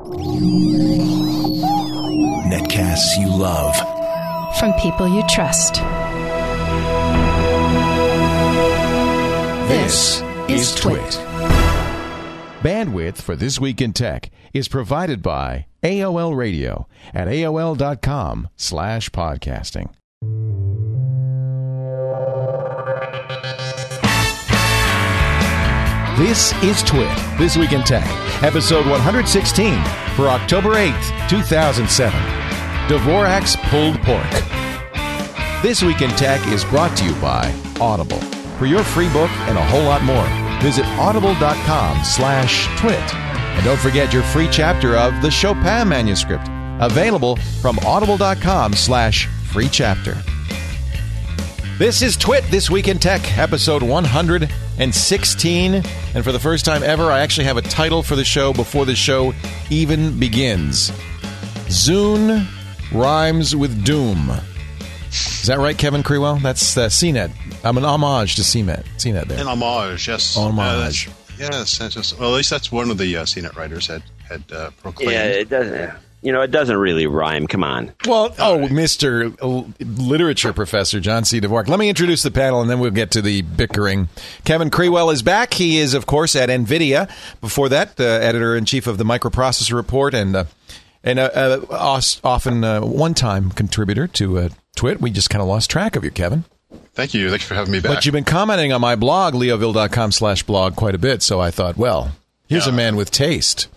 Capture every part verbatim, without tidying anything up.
Netcasts you love. From people you trust. This is Twit. Bandwidth for This Week in Tech is provided by A O L Radio at A O L dot com slash podcasting. This is Twit, This Week in Tech, episode one sixteen for October eighth, two thousand seven. Dvorak's Pulled Pork. This Week in Tech is brought to you by Audible. For your free book and a whole lot more, visit audible.com slash twit. And don't forget your free chapter of the Chopin manuscript, available from audible.com slash free chapter. This is Twit, This Week in Tech, episode one sixteen. And for the first time ever, I actually have a title for the show before the show even begins. Zune rhymes with doom. Is that right, Kevin Crewell? That's uh, C net. I'm an homage to C net. C net there. An homage, yes. Homage. Uh, yes, that's just, well, at least that's one of the uh, C net writers had had uh, proclaimed. Yeah, it doesn't. You know, it doesn't really rhyme. Come on. Well, oh, right. Mister Literature Professor John C. Dvorak. Let me introduce the panel, and then we'll get to the bickering. Kevin Crewell is back. He is, of course, at NVIDIA. Before that, uh, editor-in-chief of the Microprocessor Report, and uh, and uh, uh, often uh, one-time contributor to uh, Twit. We just kind of lost track of you, Kevin. Thank you. Thanks for having me back. But you've been commenting on my blog, leoville.com slash blog, quite a bit, so I thought, well, here's yeah. a man with taste.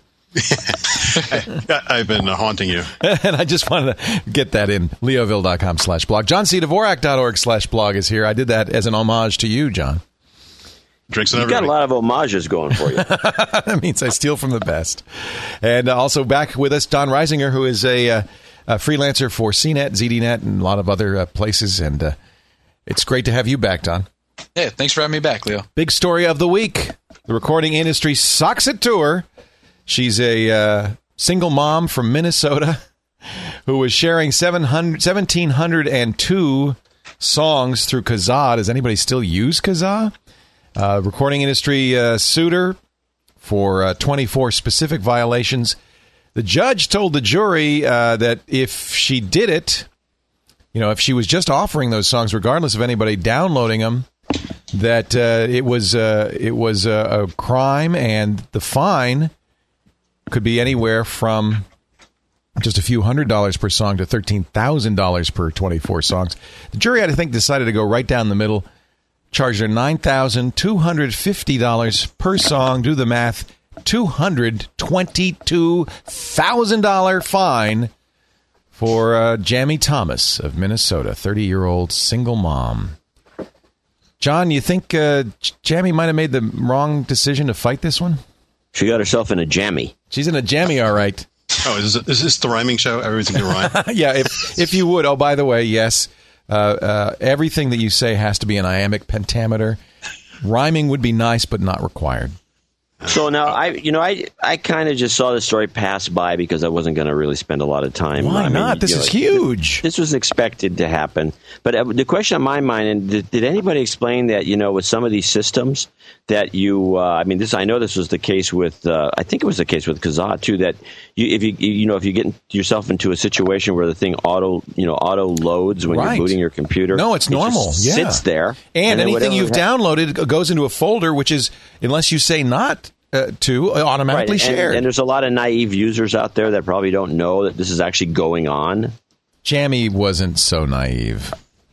I, I've been uh, haunting you. And I just wanted to get that in. leoville.com slash blog. John C. Dvorak dot org slash blog is here. I did that as an homage to you, John. Drinks and You've got a lot of homages going for you. That means I steal from the best. And also back with us, Don Reisinger, who is a, uh, a freelancer for C net, Z D Net, and a lot of other uh, places. And uh, it's great to have you back, Don. Hey, thanks for having me back, Leo. Big story of the week. The recording industry sucks at tour. She's a uh, single mom from Minnesota who was sharing seven hundred, one thousand seven hundred two songs through Kazaa. Does anybody still use Kazaa? Uh, recording industry uh, sued her for uh, twenty-four specific violations. The judge told the jury uh, that if she did it, you know, if she was just offering those songs, regardless of anybody downloading them, that uh, it was uh, it was a, a crime, and the fine could be anywhere from just a few hundred dollars per song to thirteen thousand dollars per twenty-four songs. The jury, I think, decided to go right down the middle, charged her nine thousand two hundred fifty dollars per song. Do the math, two hundred twenty-two thousand dollars fine for uh, Jamie Thomas of Minnesota, thirty-year-old single mom. John, you think uh, Jamie might have made the wrong decision to fight this one? She got herself in a jammy. She's in a jammy, all right. Oh, is this, is this the rhyming show? Everything can rhyme? Yeah, if if you would. Oh, by the way, yes, uh, uh, everything that you say has to be an iambic pentameter. Rhyming would be nice, but not required. So now, I you know, I I kind of just saw the story pass by because I wasn't going to really spend a lot of time. Why I not? Mean, this you know, is huge. This was expected to happen. But uh, the question on my mind, and did, did anybody explain that, you know, with some of these systems that you, uh, I mean, this I know this was the case with, uh, I think it was the case with Kazaa too, that you, if you, you know, if you get yourself into a situation where the thing auto, you know, auto loads when right. you're booting your computer. No, it's it normal. Just yeah. sits there. And, and anything you've ha- downloaded goes into a folder, which is, unless you say not uh, to, automatically right. and, shared. And there's a lot of naive users out there that probably don't know that this is actually going on. Jamie wasn't so naive.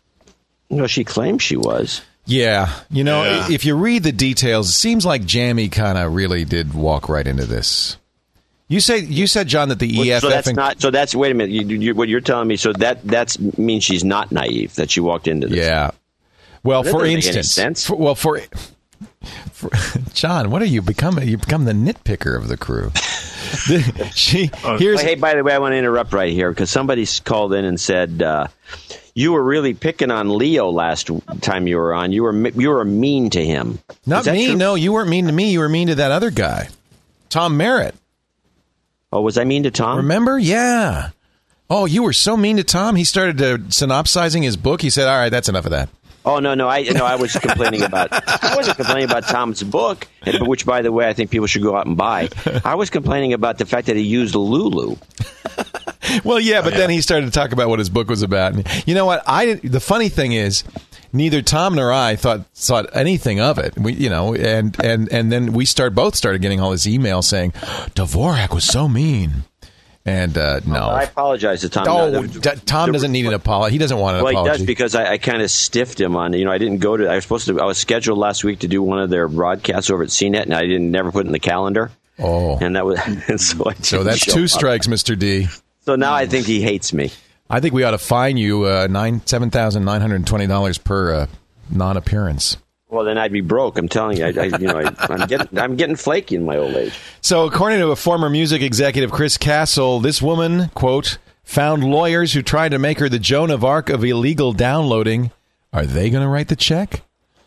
No, she claimed she was. Yeah. You know, yeah. if you read the details, it seems like Jamie kind of really did walk right into this. You say you said, John, that the well, E F F... So that's and- not. So that's wait a minute. You, you, what you're telling me? So that that's means she's not naive. That she walked into this. Yeah. Well, that for doesn't make any instance, sense. For, well, for, for John, what are you become? You become the nitpicker of the crew. the, she here's. Oh, hey, by the way, I want to interrupt right here because somebody called in and said uh, you were really picking on Leo last time you were on. You were you were mean to him. Not me. True? No, you weren't mean to me. You were mean to that other guy, Tom Merritt. Oh, was I mean to Tom? Remember? Yeah. Oh, you were so mean to Tom. He started uh, synopsizing his book. He said, "All right, that's enough of that." Oh no, no, I no, I was complaining about. I wasn't complaining about Tom's book, which, by the way, I think people should go out and buy. I was complaining about the fact that he used Lulu. Well, yeah, but oh, yeah. then he started to talk about what his book was about. And you know what? I the funny thing is, neither Tom nor I thought thought anything of it. We, you know, and and and then we start both started getting all this email saying Dvorak was so mean. And uh, no, well, I apologize to Tom. Oh, no, the, Tom the, doesn't need an apology. He doesn't want an well, apology. Well, he does because I, I kind of stiffed him on. You know, I didn't go to. I was supposed to. I was scheduled last week to do one of their broadcasts over at C net, and I didn't never put it in the calendar. Oh, and that was. And so I so that's two up. strikes, Mister D. So now I think he hates me. I think we ought to fine you uh, nine seven thousand nine hundred twenty dollars per uh, non-appearance. Well, then I'd be broke. I'm telling you. I, I you know, I, I'm getting I'm getting flaky in my old age. So, according to a former music executive, Chris Castle, this woman, quote, found lawyers who tried to make her the Joan of Arc of illegal downloading. Are they going to write the check?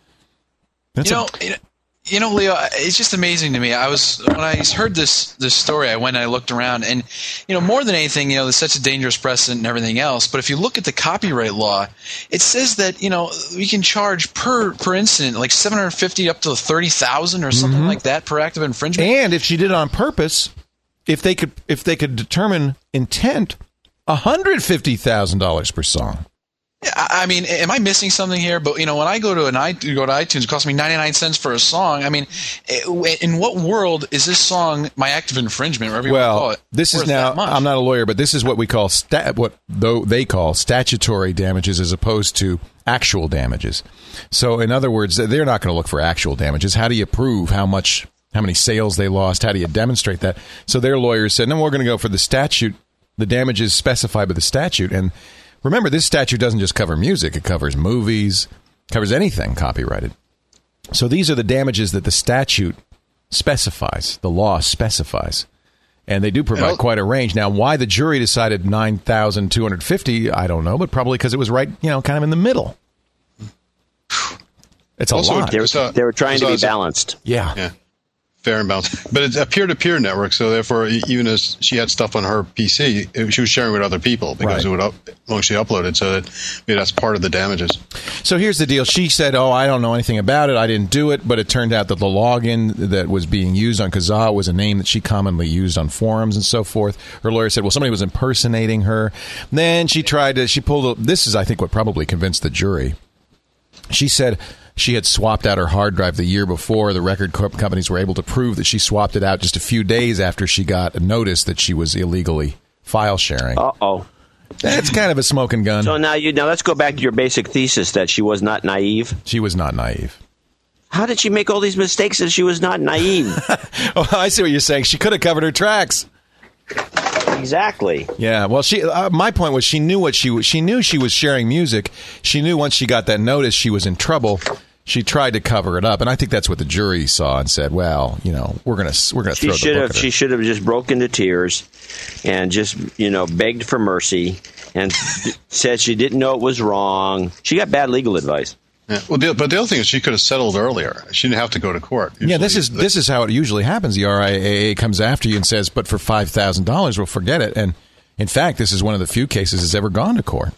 That's you know. A- you know You know, Leo, it's just amazing to me. I was when I heard this this story, I went and I looked around, and you know, more than anything, you know, there's such a dangerous precedent and everything else. But if you look at the copyright law, it says that you know we can charge per per incident like seven hundred fifty up to thirty thousand or something mm-hmm. like that per act of infringement. And if she did it on purpose, if they could if they could determine intent, one hundred fifty thousand dollars per song. I mean, am I missing something here? But you know, when I go to an I, go to iTunes, it costs me ninety-nine cents for a song. I mean, in what world is this song my act of infringement? Whatever you well, want to call it. This is now. I'm not a lawyer, but this is what we call stat. What though they call statutory damages, as opposed to actual damages. So, in other words, they're not going to look for actual damages. How do you prove how much, how many sales they lost? How do you demonstrate that? So, their lawyers said, "No, we're going to go for the statute, the damages specified by the statute." And remember, this statute doesn't just cover music. It covers movies, covers anything copyrighted. So these are the damages that the statute specifies, the law specifies. And they do provide quite a range. Now, why the jury decided nine thousand two hundred fifty dollars, I don't know, but probably because it was right, you know, kind of in the middle. It's a also, lot. They were, a, they were trying to be a, balanced. Yeah. Yeah. Fair and balanced. But it's a peer-to-peer network, so therefore, even as she had stuff on her P C, it, she was sharing with other people because right. it would up, when she uploaded, so that maybe that's part of the damages. So here's the deal. She said, oh, I don't know anything about it. I didn't do it. But it turned out that the login that was being used on Kazaa was a name that she commonly used on forums and so forth. Her lawyer said, well, somebody was impersonating her. Then she tried to, she pulled, a, this is, I think, what probably convinced the jury. She said she had swapped out her hard drive the year before. The record co- companies were able to prove that she swapped it out just a few days after she got a notice that she was illegally file sharing. Uh-oh. That's kind of a smoking gun. So now you now let's go back to your basic thesis that she was not naive. She was not naive. How did she make all these mistakes if she was not naive? Oh, I see what you're saying. She could have covered her tracks. Exactly. Yeah. Well, she. Uh, my point was, she knew what she was. She knew she was sharing music. She knew once she got that notice, she was in trouble. She tried to cover it up, and I think that's what the jury saw and said, "Well, you know, we're gonna we're gonna she throw should the book have at her." She should have just broke into tears and just you know begged for mercy and said she didn't know it was wrong. She got bad legal advice. Yeah. Well, the, but the other thing is she could have settled earlier. She didn't have to go to court. Usually, yeah, this is this is how it usually happens. The R I A A comes after you and says, "But for five thousand dollars, we'll forget it." And in fact, this is one of the few cases that's ever gone to court.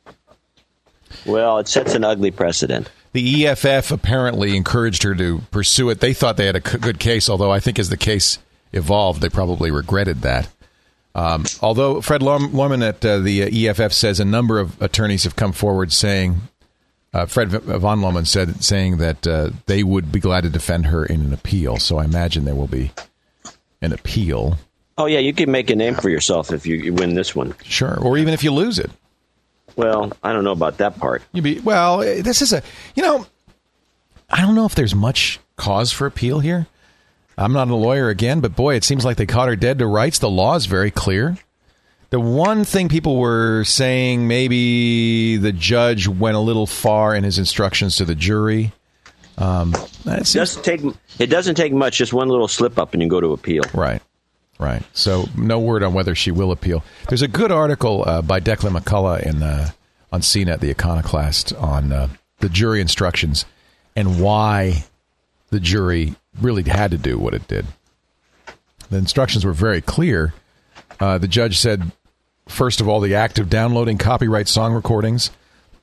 Well, it sets an ugly precedent. The E F F apparently encouraged her to pursue it. They thought they had a good case, although I think as the case evolved, they probably regretted that. Um, although Fred Lorman at uh, the E F F says a number of attorneys have come forward saying, uh, Fred von Loman said, saying that uh, they would be glad to defend her in an appeal. So I imagine there will be an appeal. Oh, yeah, you can make a name for yourself if you, you win this one. Sure, or even if you lose it. Well, I don't know about that part. You be well. This is a you know, I don't know if there's much cause for appeal here. I'm not a lawyer again, but boy, it seems like they caught her dead to rights. The law is very clear. The one thing people were saying, maybe the judge went a little far in his instructions to the jury. Um, it doesn't take it doesn't take much. Just one little slip up, and you go to appeal. Right. Right. So no word on whether she will appeal. There's a good article uh, by Declan McCullough in, uh, on C net, the Iconoclast, on uh, the jury instructions and why the jury really had to do what it did. The instructions were very clear. Uh, the judge said, first of all, the act of downloading copyright song recordings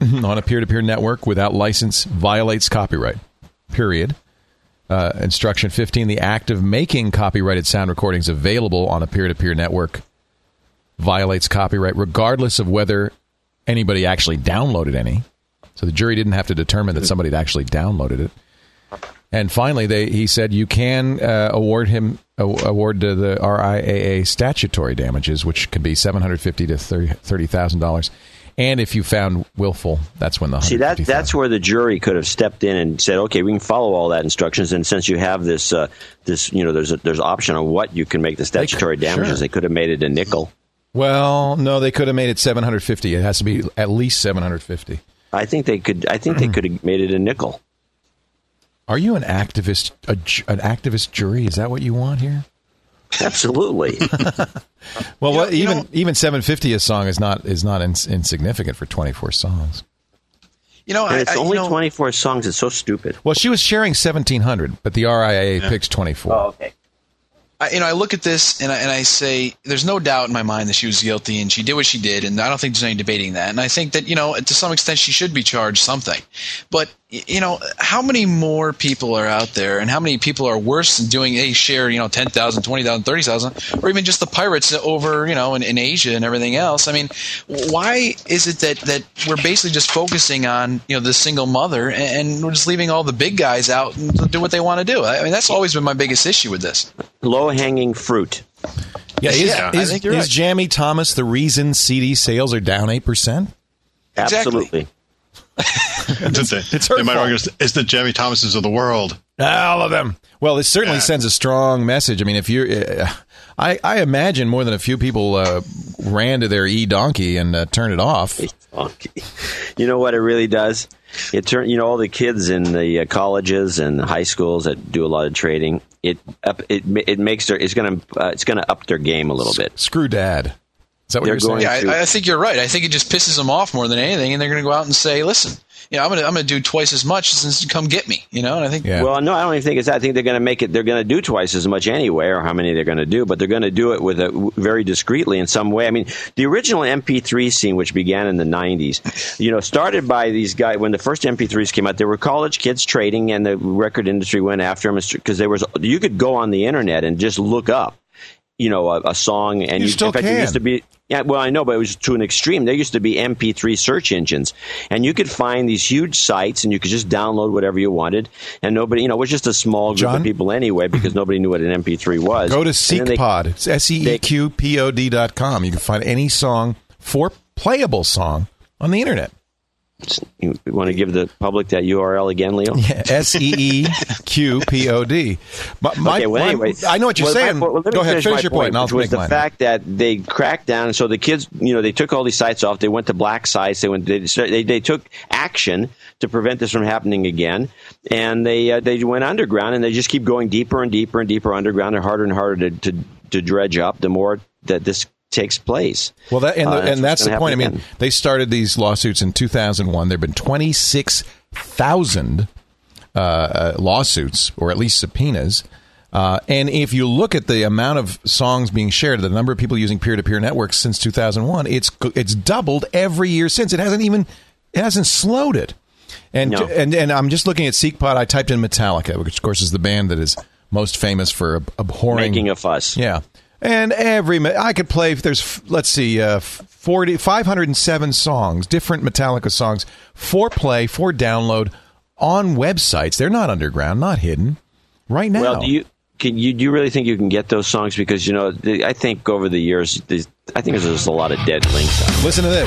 on a peer-to-peer network without license violates copyright. Period. Uh, instruction fifteen, the act of making copyrighted sound recordings available on a peer-to-peer network violates copyright regardless of whether anybody actually downloaded any. So the jury didn't have to determine that somebody had actually downloaded it. And finally, they he said you can uh, award him uh, award to the R I A A statutory damages, which could be seven hundred fifty to thirty thousand dollars. And if you found willful, that's when the see that that's where the jury could have stepped in and said, okay, we can follow all that instructions. And since you have this uh, this you know there's a, there's option on what you can make the statutory they could, damages, sure. they could have made it a nickel. Well, no, they could have made it seven hundred fifty. It has to be at least seven hundred fifty. I think they could. I think they could have made it a nickel. Are you an activist? A, an activist jury? Is that what you want here? Absolutely. Well, You what, know, you even know- even seven fifty a song is not is not ins- insignificant for twenty-four songs. You know, And I, it's I, only you know, twenty-four songs. It's so stupid. Well, she was sharing seventeen hundred, but the R I A A picks twenty-four. Oh, okay. I, you know, I look at this and I, and I say, there's no doubt in my mind that she was guilty and she did what she did, and I don't think there's any debating that. And I think that, you know, to some extent she should be charged something. But, y- you know, how many more people are out there, and how many people are worse than doing a share, you know, ten thousand, twenty thousand, thirty thousand, or even just the pirates over, you know, in, in Asia and everything else? I mean, why is it that, that we're basically just focusing on, you know, the single mother, and, and we're just leaving all the big guys out and to do what they want to do? I mean, that's always been my biggest issue with this. Low-hanging fruit. Yeah, is, Yeah, I is, think you're is right. Jamie Thomas the reason C D sales are down eight percent? Exactly. Absolutely. It's, it's, it's her they might fault. argue it's the Jamie Thomases of the world. All of them. Well, it certainly Yeah. sends a strong message. I mean, if you're, uh, I, I imagine more than a few people uh, ran to their e-donkey and uh, turned it off. Funky. You know what it really does? It turn you know all the kids in the uh, colleges and high schools that do a lot of trading. It up it it makes their it's gonna uh, it's gonna up their game a little bit. Screw dad. Is that what They're you're saying? going- Yeah, to- I, I think you're right. I think it just pisses them off more than anything, and they're going to go out and say, "Listen, you know, I'm going to I'm going to do twice as much since come get me." You know, and I think Yeah. Well, no, I don't even think it's that. I think they're going to make it. They're going to do twice as much anyway, or how many they're going to do, but they're going to do it with a very discreetly in some way. I mean, the original M P three scene, which began in the nineties, you know, started by these guys when the first M P threes came out. There were college kids trading, and the record industry went after them because there was you could go on the internet and just look up, you know, a, a song, and You you, still in fact, can. there used to be. Yeah, well, I know, but it was to an extreme. There used to be M P three search engines, and you could find these huge sites, and you could just download whatever you wanted, and nobody, you know, it was just a small group John? of people anyway, because nobody knew what an M P three was. Go to And then they- SeekPod. It's S E E Q P O D dot com. You can find any song, for playable song, on the internet. You want to give the public that U R L again, Leo? Yeah, S E E Q P O D. My, my, Okay, well, my- anyway, I know what you're well, saying. my- well, let me Go ahead, finish finish my your point, and I'll which was make the mine. fact that they cracked down. So the kids, you know, they took all these sites off. They went to black sites. They went. They they, they took action to prevent this from happening again, and they uh, they went underground, and they just keep going deeper and deeper and deeper underground. They're harder and harder to to, to dredge up. The more that this takes place. Well, that and, the, Uh, and that's what's the gonna point. I happen mean, again. they started these lawsuits in two thousand one. There have been twenty-six thousand uh, uh, lawsuits, or at least subpoenas. Uh, and if you look at the amount of songs being shared, the number of people using peer-to-peer networks since two thousand one, it's it's doubled every year since. It hasn't even it hasn't slowed it. And No. and and I'm just looking at SeekPod. I typed in Metallica, which of course is the band that is most famous for ab- abhorring Making a fuss. yeah. And every me- I could play if there's let's see uh forty five hundred seven songs, different Metallica songs for play, for download on websites. They're not underground, not hidden. Right now. Well, do you can you do you really think you can get those songs? Because you know, the, I think over the years, the, I think there's just a lot of dead links. Out. Listen to this.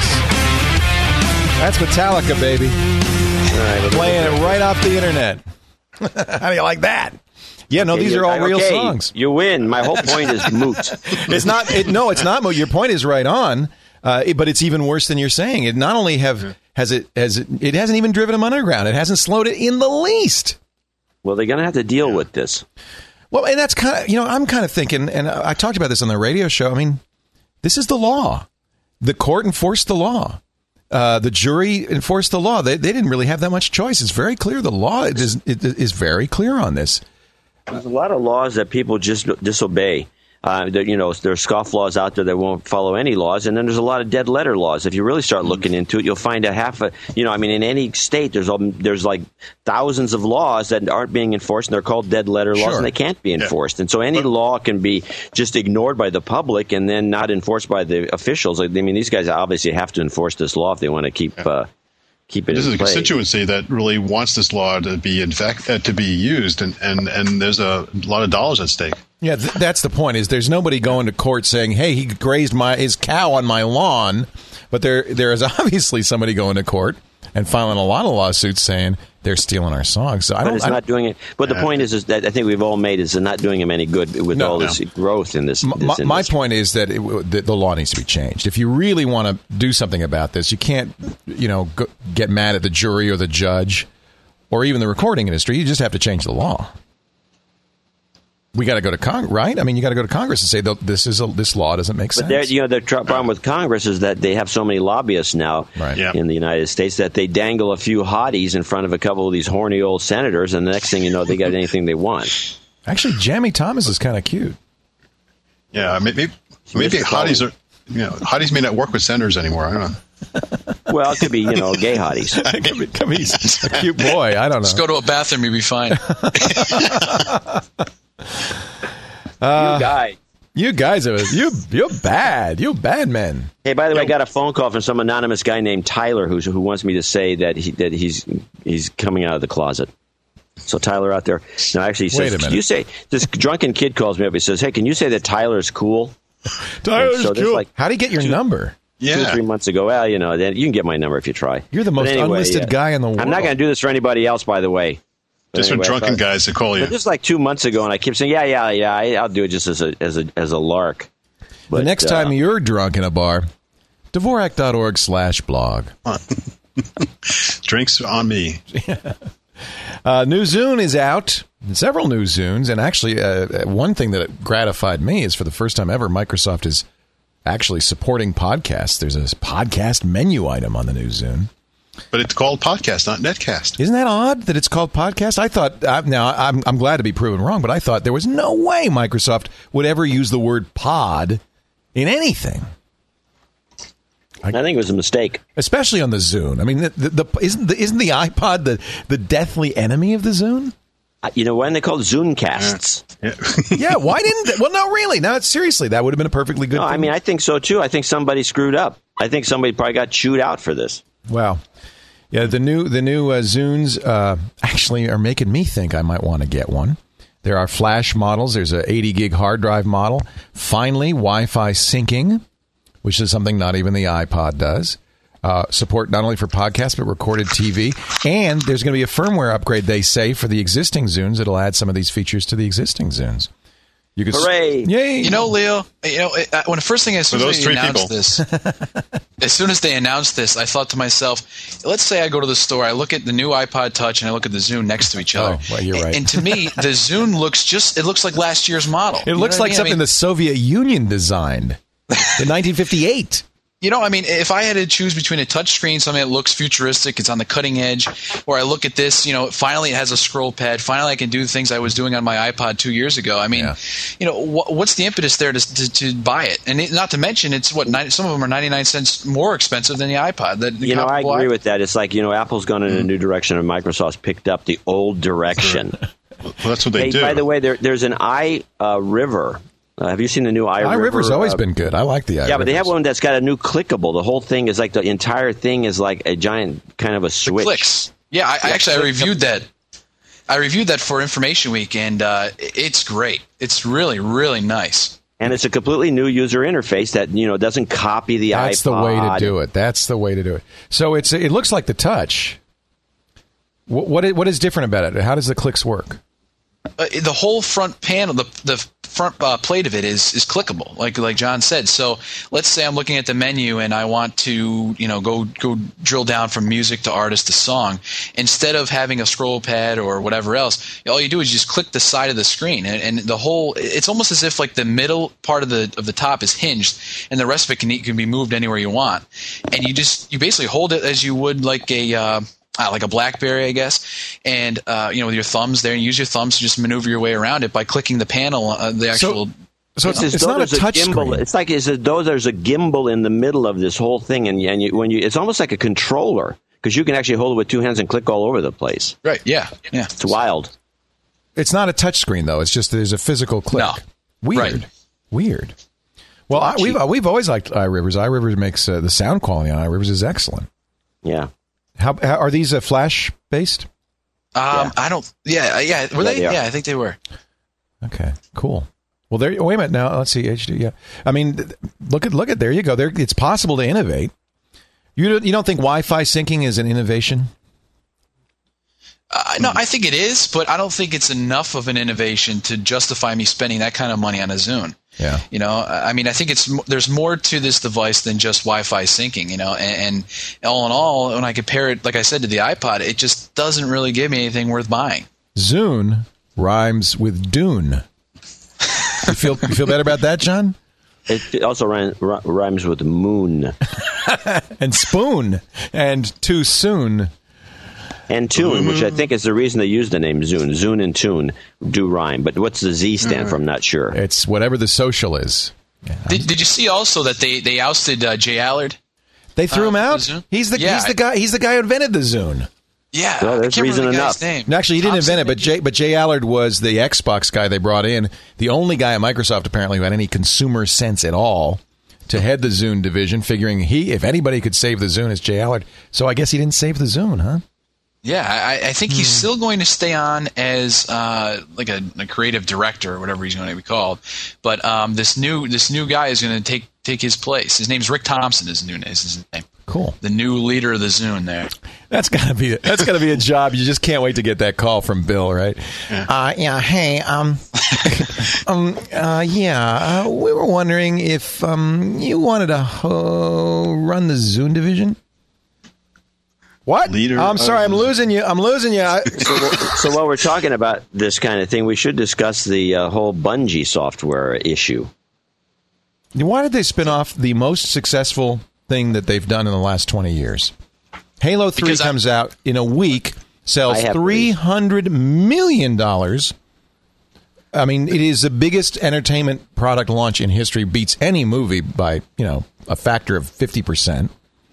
That's Metallica, baby. All right, well, Playing it right off the internet. How do you like that? Yeah, no, Okay, these you- are all real okay, songs. You win. My whole point is moot. It's not. It, no, it's not. Mo. Your point is right on. Uh, it- but it's even worse than you're saying. It not only have has it has it, it hasn't even driven them underground. It hasn't slowed it in the least. Well, they're going to have to deal with this. Well, and that's kind of you know I'm kind of thinking, and I talked about this on the radio show. I mean, this is the law. The court enforced the law. Uh, the jury enforced the law. They they didn't really have that much choice. It's very clear. The law is it is very clear on this. There's a lot of laws that people just disobey. Uh, there, you know, there are scofflaws out there that won't follow any laws, and then there's a lot of dead letter laws. If you really start looking into it, you'll find a half a, you know, I mean, in any state, there's um, there's like thousands of laws that aren't being enforced, and they're called dead letter laws, Sure. and they can't be enforced. Yeah. And so any but, law can be just ignored by the public and then not enforced by the officials. I mean, these guys obviously have to enforce this law if they want to keep yeah. uh, keep it This in is a play. constituency that really wants this law to be in fact uh, to be used, and, and, and there's a lot of dollars at stake. Yeah, th- that's the point. Is there's nobody going to court saying, "Hey, he grazed my his cow on my lawn," but there there is obviously somebody going to court and filing a lot of lawsuits saying they're stealing our songs. So I But don't. it's I not doing it. But the Yeah. point is, is that I think we've all made is it's not doing them any good with No, all no. this growth in this. this my, my industry. point is that, it, that the law needs to be changed. If you really want to do something about this, you can't, you know, go, get mad at the jury or the judge or even the recording industry. You just have to change the law. We got to go to Congress, right? I mean, you got to go to Congress and say this is a, this law doesn't make But there, sense. you know, the tr- problem with Congress is that they have so many lobbyists now Right. Yeah. in the United States that they dangle a few hotties in front of a couple of these horny old senators, and the next thing you know, they got anything they want. Actually, Jamie Thomas is kind of cute. Yeah, maybe maybe Mister hotties Collins. are, you know, hotties may not work with senators anymore. I don't know. Well, it could be, you know, gay hotties. He's a cute boy. I don't know. Just go to a bathroom, you'll be fine. you guys. You guys are you you're bad. You're bad men. Hey, by the way, I got a phone call from some anonymous guy named Tyler who's, who wants me to say that he, that he's he's coming out of the closet. So Tyler out there, no, actually, he Wait a says, minute. "Can you say this drunken kid calls me up? He says, hey, can you say that Tyler's cool?" Tyler's so there's cool. like How do you get your two- number? Two or Yeah, three months ago. Well, you know, then you can get my number if you try. You're the But most anyway, unlisted yeah. guy in the world. I'm not going to do this for anybody else, by the way. But just for anyway, I drunken thought- guys to call you. But this is like two months ago, and I keep saying, "Yeah, yeah, yeah, I, I'll do it just as a as a as a lark." But, The next uh, time you're drunk in a bar, Dvorak.org slash blog. Drinks on me. Uh, new Zune is out. Several new Zunes. And actually, uh, one thing that gratified me is for the first time ever, Microsoft is actually supporting podcasts. There's a podcast menu item on the new Zune. But it's called podcast, not netcast. Isn't that odd that it's called podcast? I thought, uh, now I'm, I'm glad to be proven wrong, but I thought there was no way Microsoft would ever use the word pod in anything. I think it was a mistake. Especially on the Zune. I mean, the, the, the, isn't the isn't the iPod the, the deathly enemy of the Zune? Uh, You know, when they called Zunecasts. Yeah. Yeah, why didn't they? Well, no, really. No, seriously, that would have been a perfectly good No, thing. I mean, I think so too. I think somebody screwed up. I think somebody probably got chewed out for this. Wow. Yeah, the new the new uh, Zunes uh, actually are making me think I might want to get one. There are flash models. There's a eighty gig hard drive model. Finally, Wi-Fi syncing, which is something not even the iPod does. Uh, support not only for podcasts, but recorded T V. And there's going to be a firmware upgrade, they say, for the existing Zunes. It'll add some of these features to the existing Zunes. You could Hooray! Yay! You know, Leo, you know, uh, when the first thing as soon For as those they three announced people. this, as soon as they announced this, I thought to myself, let's say I go to the store, I look at the new iPod Touch, and I look at the Zune next to each other. Oh, well, you're right. And to me, the Zune looks just, it looks like last year's model. It You looks know what like I mean? something I mean, the Soviet Union designed in nineteen fifty-eight. You know, I mean, if I had to choose between a touchscreen, something that looks futuristic, it's on the cutting edge, or I look at this, you know, finally it has a scroll pad. Finally, I can do the things I was doing on my iPod two years ago. I mean, Yeah. you know, wh- what's the impetus there to, to, to buy it? And it, not to mention, it's what ninety, some of them are ninety-nine cents more expensive than the iPod. The, the You know, I comparable agree iPod. with that. It's like, you know, Apple's gone in a new direction, and Microsoft's picked up the old direction. Well, that's what they Hey, do. by the way, there, there's an i uh, River. Uh, have you seen the new iRiver? iRiver's always uh, been good. I like the iRivers. Yeah, but they have one that's got a new clickable. The whole thing is like the entire thing is like a giant kind of a The switch. clicks. Yeah, I, I Yeah, actually I click- reviewed that. I reviewed that for Information Week, and uh, it's great. It's really, really nice. And it's a completely new user interface that, you know, doesn't copy the That's iPod. the way to do it. That's the way to do it. So it's it looks like the Touch. What what is, what is different about it? How does the clicks work? Uh, the whole front panel, the the front uh, plate of it is is clickable, like like John said. So let's say I'm looking at the menu and I want to, you know, go go drill down from music to artist to song. Instead of having a scroll pad or whatever else, all you do is just click the side of the screen, and, and the whole. It's almost as if like the middle part of the of the top is hinged, and the rest of it can can be moved anywhere you want. And you just you basically hold it as you would like a. Uh, Uh, like a BlackBerry, I guess, and uh, you know, with your thumbs there, and use your thumbs to just maneuver your way around it by clicking the panel, uh, the actual. So, So it's, as it's though not a there's touch gimbal. screen. It's like it's as though there's a gimbal in the middle of this whole thing, and, and you, when you, it's almost like a controller because you can actually hold it with two hands and click all over the place. Right? Yeah. Yeah. It's wild. It's not a touch screen though. It's just there's a physical click. No. Weird. Right. Weird. Well, I, we've we've always liked iRivers. iRivers makes uh, the sound quality on iRivers is excellent. Yeah. How, how are these uh, flash based? Um, Yeah. I don't. Yeah. Yeah. Were Yeah, they? they are. Yeah, I think they were. Okay, cool. Well, there. Wait a minute. Now let's see. H D. Yeah. I mean, th- look at look at there you go. There, it's possible to innovate. You don't, you don't think Wi-Fi syncing is an innovation? Uh, no, I think it is, but I don't think it's enough of an innovation to justify me spending that kind of money on a Zune. Yeah. You know, I mean, I think it's there's more to this device than just Wi-Fi syncing. You know, and, and all in all, when I compare it, like I said, to the iPod, it just doesn't really give me anything worth buying. Zune rhymes with Dune. You feel you feel better about that, John? It also rhymes, rhymes with moon And spoon and too soon. and tune, which I think is the reason they use the name Zune. Zune and tune do rhyme, but what's the Z stand for? I'm not sure. It's whatever the social is. Yeah. Did, did you see also that they they ousted uh, Jay Allard? They threw Uh, him out. the Zune? He's the Yeah, he's the I- guy. He's the guy who invented the Zune. Yeah, Well, I there's can't remember reason the guy's enough. name. No, actually, he didn't Thompson, invent it, but maybe? Jay, but Jay Allard was the Xbox guy they brought in, the only guy at Microsoft apparently who had any consumer sense at all to head the Zune division, figuring he, if anybody could save the Zune, it's Jay Allard. So I guess he didn't save the Zune, huh? Yeah, I, I think Hmm. he's still going to stay on as uh, like a, a creative director or whatever he's going to be called. But um, this new this new guy is going to take take his place. His name's Rick Thompson. Is new is his name. Cool. The new leader of the Zune there. That's gotta be that's gotta be a job. You just can't wait to get that call from Bill, right? Yeah. Uh, yeah. Hey. Um. um. Uh. Yeah. Uh, we were wondering if um you wanted to uh, run the Zune division. What? Leader I'm sorry. of I'm the- losing you. I'm losing you. I, So, so while we're talking about this kind of thing, we should discuss the uh, whole Bungie software issue. why did they spin off the most successful thing that they've done in the last twenty years? Halo three Because I- comes out in a week, sells I have three hundred million dollars. I mean, it is the biggest entertainment product launch in history, beats any movie by, you know, a factor of fifty percent.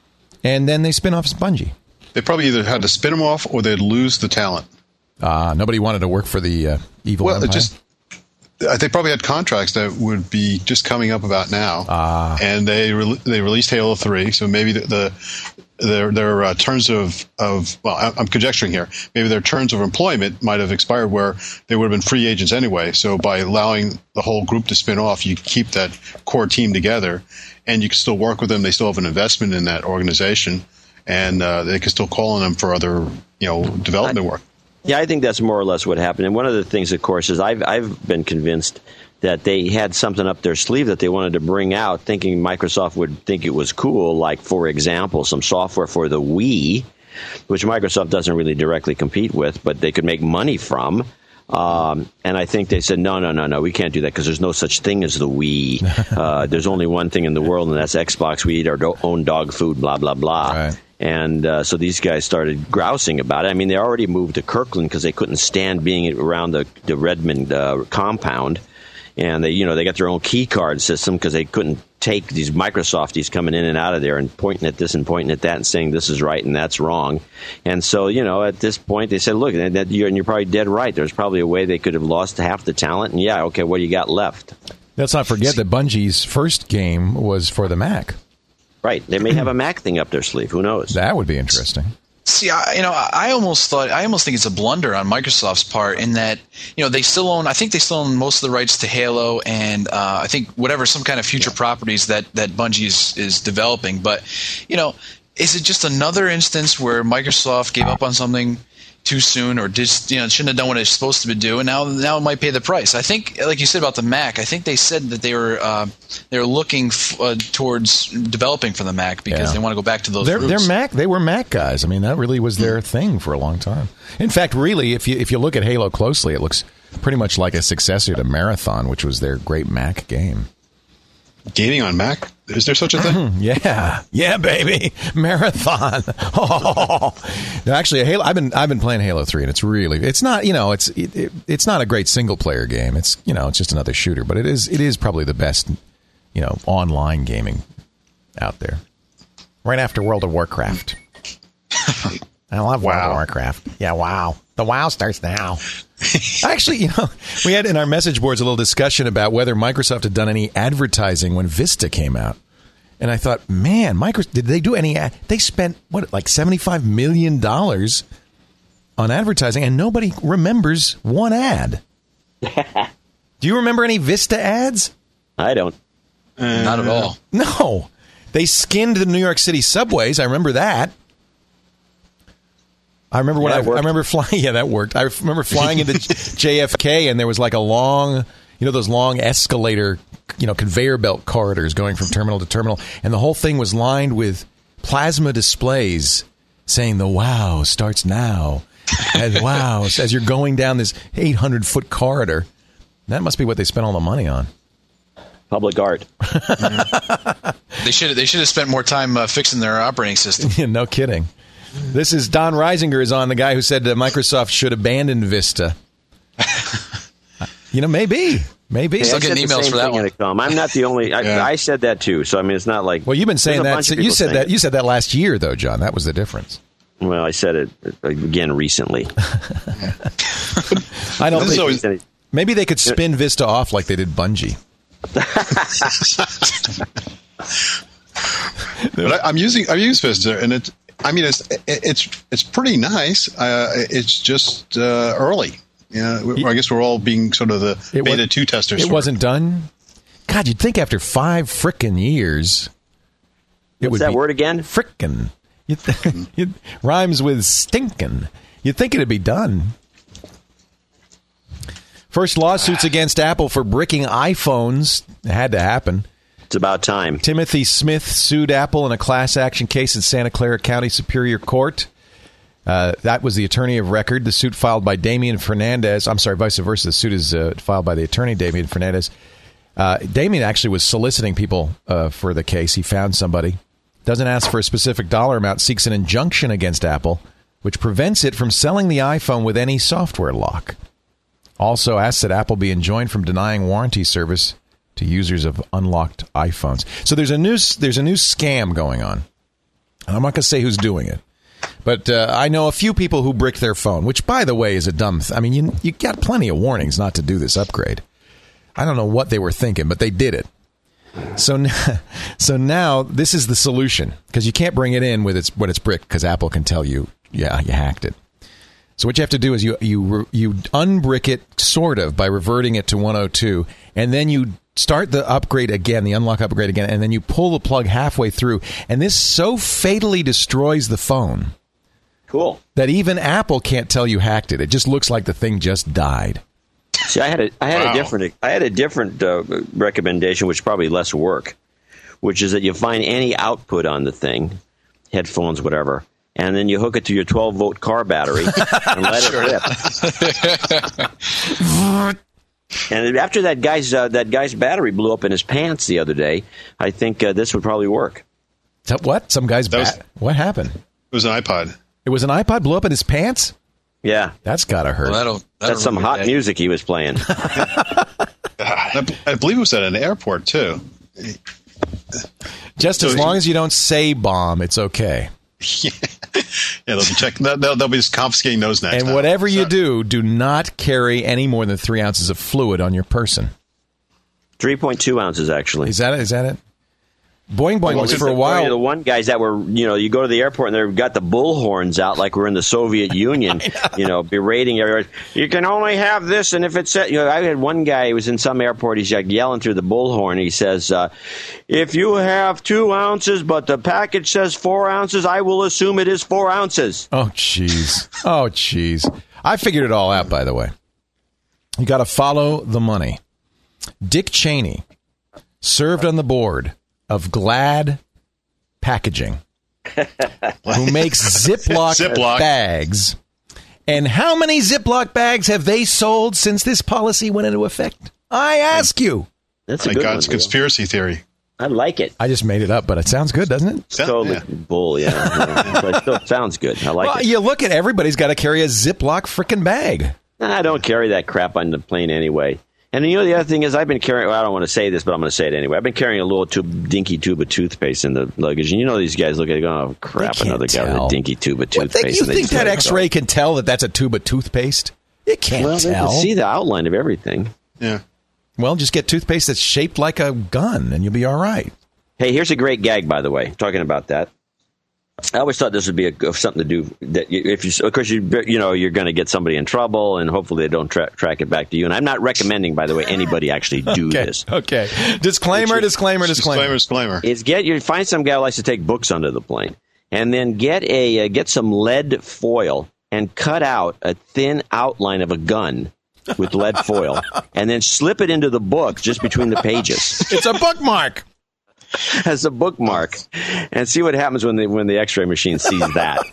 And then they spin off Bungie. They probably either had to spin them off or they'd lose the talent. Uh, nobody wanted to work for the uh, evil Well, it empire. just uh, they probably had contracts that would be just coming up about now, Ah. and they re- they released Halo three. So maybe the, the their their uh, terms of of well, I- I'm conjecturing here. Maybe their terms of employment might have expired where they would have been free agents anyway. So by allowing the whole group to spin off, you keep that core team together, and you can still work with them. They still have an investment in that organization, and uh, they can still call on them for other you know development work. Yeah, I think that's more or less what happened. And one of the things, of course, is I've I've been convinced that they had something up their sleeve that they wanted to bring out, thinking Microsoft would think it was cool. Like, for example, some software for the Wii, which Microsoft doesn't really directly compete with, but they could make money from. Um, and I think they said, no, no, no, no, we can't do that because there's no such thing as the Wii. Uh, there's only one thing in the world, and that's Xbox. We eat our do- own dog food, blah, blah, blah. Right. And uh, so these guys started grousing about it. I mean, they already moved to Kirkland because they couldn't stand being around the, the Redmond uh, compound. And they, you know, they got their own key card system because they couldn't take these Microsofties coming in and out of there and pointing at this and pointing at that and saying this is right and that's wrong. And so, you know, at this point they said, look, and, that you're, and you're probably dead right. There's probably a way they could have lost half the talent. And yeah, okay, what do you got left? Let's not forget that Bungie's first game was for the Mac. Right. They may have a Mac thing up their sleeve. Who knows? That would be interesting. See, I, you know, I almost thought, I almost think it's a blunder on Microsoft's part in that, you know, they still own, I think they still own most of the rights to Halo and uh, I think whatever, some kind of future properties that, that Bungie is, is developing. But, you know, is it just another instance where Microsoft gave up on something too soon or just, you know, shouldn't have done what it's supposed to do, and now now it might pay the price? I think, like you said about the Mac, I think they said that they were uh, they were looking f- uh, towards developing for the Mac because Yeah. they want to go back to those They're, roots. they're Mac. They were Mac guys. I mean, that really was their thing for a long time. In fact, really, if you if you look at Halo closely, it looks pretty much like a successor to Marathon, which was their great Mac game. Gaming on Mac? Is there such a thing? Yeah, yeah, baby, marathon. Oh, no, actually, Halo. I've been I've been playing Halo three, and it's really it's not you know it's it, it, it's not a great single player game. It's you know it's just another shooter, but it is it is probably the best you know online gaming out there, right after World of Warcraft. I love World of Warcraft. Yeah, wow. The WoW starts now. Actually, you know, we had in our message boards a little discussion about whether Microsoft had done any advertising when Vista came out. And I thought, man, Microsoft, did they do any ad? They spent, what, like seventy-five million dollars on advertising, and nobody remembers one ad. Do you remember any Vista ads? I don't. Uh, Not at all. No. They skinned the New York City subways. I remember that. I remember when yeah, I, I remember flying. Yeah, that worked. I remember flying into J F K, and there was like a long, you know, those long escalator, you know, conveyor belt corridors going from terminal to terminal, and the whole thing was lined with plasma displays saying "The wow starts now," as wow as you're going down this eight hundred foot corridor. That must be what they spent all the money on. Public art. They should they should have spent more time uh, fixing their operating system. Yeah, no kidding. This is Don Reisinger is on, the guy who said that Microsoft should abandon Vista. You know, maybe. Maybe. Hey, Still getting emails for that one. Come. I'm not the only. I, Yeah. I said that too. So I mean, it's not like. Well, you've been saying that. So You said saying that. it. You said that last year, though, John. That was the difference. Well, I said it again recently. I don't This is think. always- Maybe they could spin Vista off like they did Bungie. But I, I'm using I use Vista, and it's I mean it's it's it's pretty nice. Uh, it's just uh, early. Yeah, you know, I guess we're all being sort of the It beta was- two testers. It wasn't done. God, you'd think after five frickin' years, it What's would that be word again? Frickin'. You'd th- you'd, rhymes with stinkin'. You'd think it'd be done. First lawsuits against Apple for bricking iPhones. It had to happen. It's about time. Timothy Smith sued Apple in a class action case in Santa Clara County Superior Court. Uh, that was the attorney of record. The suit filed by Damian Fernandez. I'm sorry, vice versa. The suit is uh, filed by the attorney, Damian Fernandez. Uh, Damian actually was soliciting people uh, for the case. He found somebody. Doesn't ask for a specific dollar amount. Seeks an injunction against Apple, which prevents it from selling the iPhone with any software lock. Also asks that Apple be enjoined from denying warranty service to users of unlocked iPhones. So there's a new there's a new scam going on. And I'm not going to say who's doing it, but uh, I know a few people who bricked their phone, which, by the way, is a dumb. Th- I mean, you you got plenty of warnings not to do this upgrade. I don't know what they were thinking, but they did it. So now, so now this is the solution, because you can't bring it in with its when it's bricked, because Apple can tell you, yeah, you hacked it. So what you have to do is you you you unbrick it sort of by reverting it to one oh two, and then you start the upgrade again, the unlock upgrade again, and then you pull the plug halfway through, and this so fatally destroys the phone Cool. that even Apple can't tell you hacked it. It just looks like the thing just died. See, I had a I had Wow. a different I had a different uh, recommendation, which is probably less work, which is that you find any output on the thing, headphones, whatever, and then you hook it to your twelve volt car battery and let it rip. And after that guy's uh, that guy's battery blew up in his pants the other day, I think uh, this would probably work. So what? Some guy's That was- bat- What happened? It was an iPod. It was an iPod blew up in his pants? Yeah, That's gotta hurt. Well, that'll, that'll that's some ruin hot that. music he was playing. I, I believe it was at an airport too. Just as So- long as you don't say bomb, it's okay. Yeah, they'll be checking. They'll, they'll be just confiscating those next. And time. whatever you So- do, do not carry any more than three ounces of fluid on your person. Three point two ounces, actually. Is that it? Is that it? Boing Boing Well, was it's for a The while. one guys that were, you know, you go to the airport and they've got the bullhorns out like we're in the Soviet Union, you know, berating everyone. You can only have this, and if it's, you know, I had one guy who was in some airport. He's like yelling through the bullhorn. He says, uh, "If you have two ounces, but the package says four ounces, I will assume it is four ounces." Oh, jeez. Oh, jeez. I figured it all out, by the way. You got to follow the money. Dick Cheney served on the board of Glad Packaging, who makes Ziploc, Ziploc. bags. And how many Ziploc bags have they sold since this policy went into effect? I ask you. That's a My good God, it's one. Leo. conspiracy theory. I like it. I just made it up, but it sounds good, doesn't it? Totally Yeah. bull, yeah. yeah. But it still sounds good. I like Well, it. you look at everybody's got to carry a Ziploc frickin' bag. I don't carry that crap on the plane anyway. And you know, the other thing is I've been carrying, well, I don't want to say this, but I'm going to say it anyway. I've been carrying a little tube, dinky tube of toothpaste in the luggage. And you know, these guys look at it going, oh, crap, They can't another guy with tell. a dinky tube of What, toothpaste. think, you And they think just that let it go. X-ray can tell that that's a tube of toothpaste? It can't Well, they tell. can see the outline of everything. Yeah. Well, just get toothpaste that's shaped like a gun, and you'll be all right. Hey, here's a great gag, by the way, talking about that. I always thought this would be a, something to do that you, if you, of course, you you know, you're going to get somebody in trouble, and hopefully they don't tra- track it back to you. And I'm not recommending, by the way, anybody actually do Okay. this. Okay. Disclaimer, disclaimer, disclaimer. Disclaimer, disclaimer. Is get you find some guy who likes to take books under the plane, and then get a uh, get some lead foil and cut out a thin outline of a gun with lead foil, and then slip it into the book just between the pages It's a bookmark. as a bookmark, and see what happens when the when the X-ray machine sees that.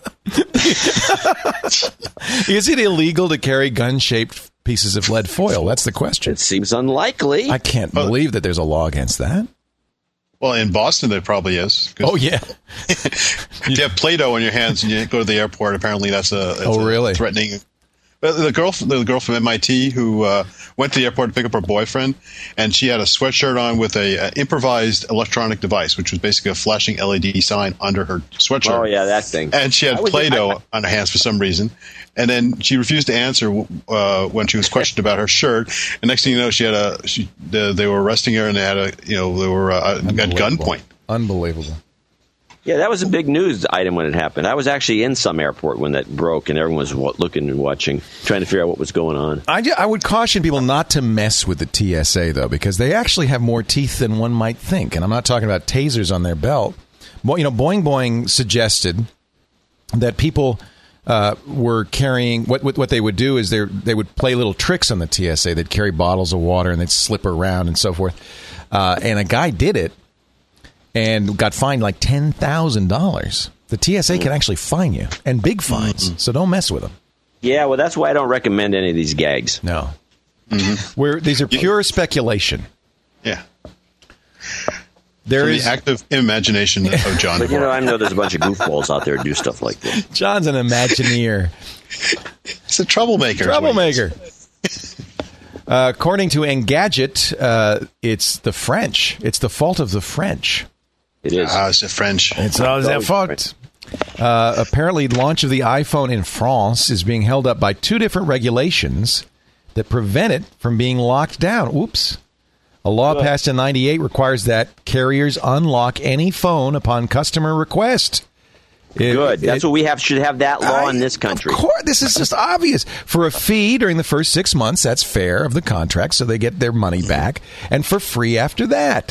Is it illegal to carry gun-shaped pieces of lead foil? That's the question. It seems unlikely. I can't believe that there's a law against that. Well, in Boston, there probably is. 'Cause Oh, yeah. if you have Play-Doh in your hands and you go to the airport, apparently that's a, that's Oh, a really? threatening. But the girl, the girl from M I T who uh, went to the airport to pick up her boyfriend, and she had a sweatshirt on with a, a improvised electronic device, which was basically a flashing L E D sign under her sweatshirt. Oh yeah, that thing. And she had I was- Play-Doh I- I- on her hands for some reason. And then she refused to answer uh, when she was questioned about her shirt. And next thing you know, she had a she, the, they were arresting her, and they had a you know they were uh, at gunpoint. Unbelievable. Yeah, that was a big news item when it happened. I was actually in some airport when that broke, and everyone was wa- looking and watching, trying to figure out what was going on. I, ju- I would caution people not to mess with the T S A, though, because they actually have more teeth than one might think. And I'm not talking about tasers on their belt. Well, you know, Boing Boing suggested that people uh, were carrying what, what what they would do is they they would play little tricks on the T S A. They'd carry bottles of water and they'd slip around and so forth. Uh, and a guy did it and got fined like ten thousand dollars. The T S A can actually fine you, and big fines. So don't mess with them. Yeah, well, that's why I don't recommend any of these gags. No. Where these are pure speculation. Yeah. There From is the active imagination of John But you know, DeVore. I know there's a bunch of goofballs out there who do stuff like this. John's an Imagineer. It's a troublemaker. Troublemaker. Uh, according to Engadget, uh, it's the French. It's the fault of the French. It is. Ah, it's a French. It's all their fault. Uh, apparently, launch of the iPhone in France is being held up by two different regulations that prevent it from being locked down. Oops. A law passed in ninety-eight requires that carriers unlock any phone upon customer request. It- Good. That's it- what we have. Should have that law I- in this country. Of course, this is just obvious. For a fee during the first six months, that's fair of the contract, so they get their money back, and for free after that.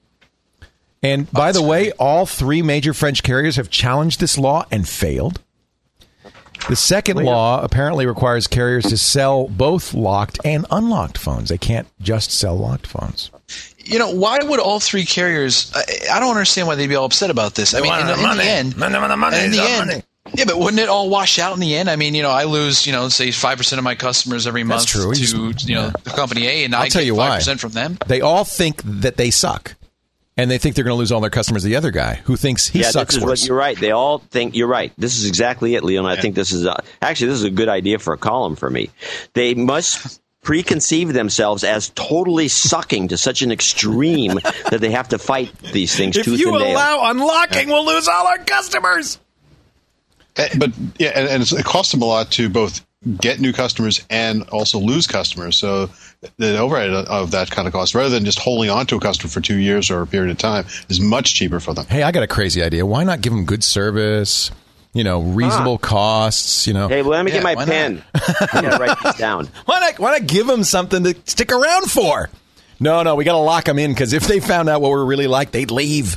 And by the way, all three major French carriers have challenged this law and failed. The second law apparently requires carriers to sell both locked and unlocked phones. They can't just sell locked phones. You know, why would all three carriers? I, I don't understand why they'd be all upset about this. I mean, in, the- in the end, in the end, yeah, but wouldn't it all wash out in the end? I mean, you know, I lose, you know, say five percent of my customers every month true. You to just- you know yeah. the company A, and I'll I tell get you five why. percent from them. They all think that they suck. And they think they're going to lose all their customers to the other guy who thinks he yeah, sucks this is worse. what you're right. They all think you're right. This is exactly it, Leon. I think this is uh, actually this is a good idea for a column for me. They must preconceive themselves as totally sucking to such an extreme that they have to fight these things If tooth you and nail. allow unlocking, we'll lose all our customers. Uh, But yeah, and, and it's, it costs them a lot to both get new customers and also lose customers. So the overhead of that kind of cost, rather than just holding on to a customer for two years or a period of time, is much cheaper for them. Hey, I got a crazy idea. Why not give them good service? You know, reasonable costs. You know, Hey, well, let me Yeah, get my why pen. I gotta write this down. why not? Why not give them something to stick around for? No, no, we got to lock them in because if they found out what we're really like, they'd leave.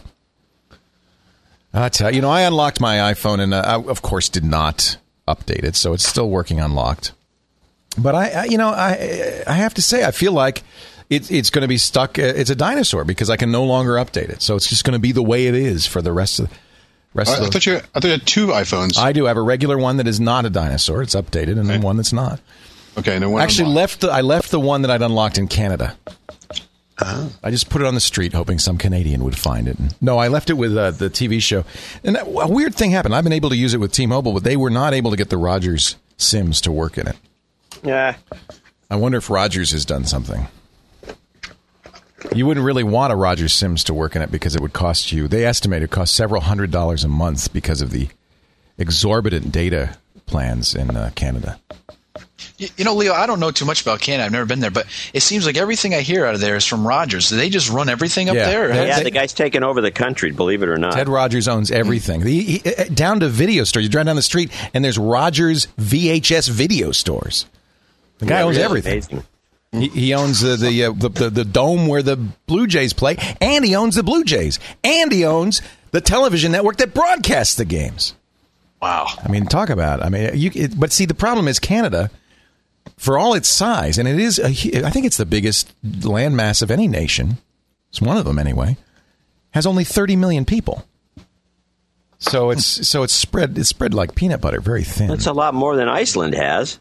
I tell you, you know, I unlocked my iPhone and uh, I, of course, did not update it, so it's still working unlocked. But I, I you know, I, I have to say, I feel like it, it's going to be stuck. It's a dinosaur because I can no longer update it, so it's just going to be the way it is for the rest of the rest I, of I the. thought you, I thought you had two iPhones. I do have a regular one that is not a dinosaur; it's updated, and then Okay. one that's not. okay, no one Actually, unlocked. left the, I left the one that I'd unlocked in Canada. Uh-huh. I just put it on the street, hoping some Canadian would find it. No, I left it with uh, the T V show. And a weird thing happened. I've been able to use it with T-Mobile, but they were not able to get the Rogers SIMs to work in it. Yeah. I wonder if Rogers has done something. You wouldn't really want a Rogers SIMs to work in it because it would cost you, they estimate it costs several hundred dollars a month because of the exorbitant data plans in uh, Canada. You know, Leo, I don't know too much about Canada. I've never been there, but it seems like everything I hear out of there is from Rogers. Do they just run everything up Yeah. there? They- Yeah, they- the guy's taking over the country, believe it or not. Ted Rogers owns everything. He, he, down to video stores. You drive down the street and there's Rogers V H S video stores. The guy Yeah, owns really everything. amazing. He, he owns the the, uh, the the the dome where the Blue Jays play, and he owns the Blue Jays, and he owns the television network that broadcasts the games. Wow. I mean, talk about. I mean, you. It, but see, the problem is Canada, for all its size, and it is. A, hu- I think it's the biggest landmass of any nation. It's one of them anyway. Has only thirty million people. So it's so it's spread. It's spread like peanut butter, very thin. That's a lot more than Iceland has.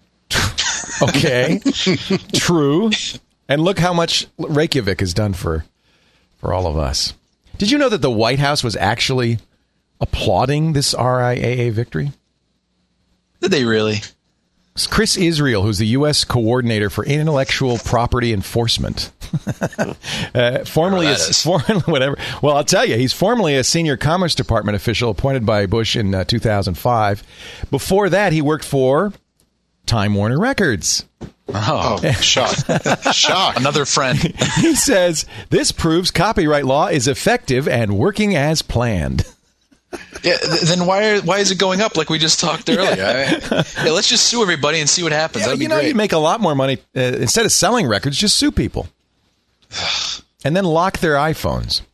Okay, true. And look how much Reykjavik has done for for all of us. Did you know that the White House was actually applauding this R I A A victory? Did they really? It's Chris Israel, who's the U S coordinator for intellectual property enforcement. uh, formerly, a, Whatever that is. for, whatever. Well, I'll tell you, he's formerly a senior Commerce Department official appointed by Bush in uh, two thousand five. Before that, he worked for Time Warner Records. Oh, Oh, shock. Shock. another friend. He says, this proves copyright law is effective and working as planned. Yeah, th- then why are, why is it going up like we just talked earlier? I mean, yeah, let's just sue everybody and see what happens. Yeah, That'd be you know, great. you make a lot more money. Uh, instead of selling records, just sue people. And then lock their iPhones.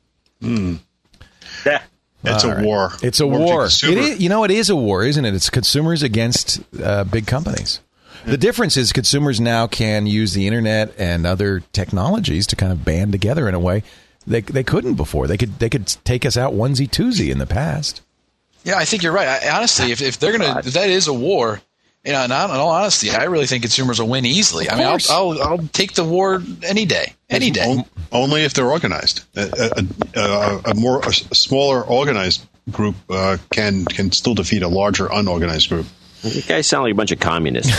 Yeah. It's All a right. war. It's a between war. It consumer- is, you know, it is a war, isn't it? It's consumers against uh, big companies. The difference is consumers now can use the internet and other technologies to kind of band together in a way they they couldn't before. They could they could take us out onesie twosie in the past. Yeah, I think you're right. I, honestly, if, if they're gonna, if that is a war, you know, in all, in all honesty, I really think consumers will win easily. I mean, I'll, course. I'll I'll take the war any day, any day. On- only if they're organized. A, a, a, a more a smaller organized group uh, can can still defeat a larger unorganized group. You guys sound like a bunch of communists.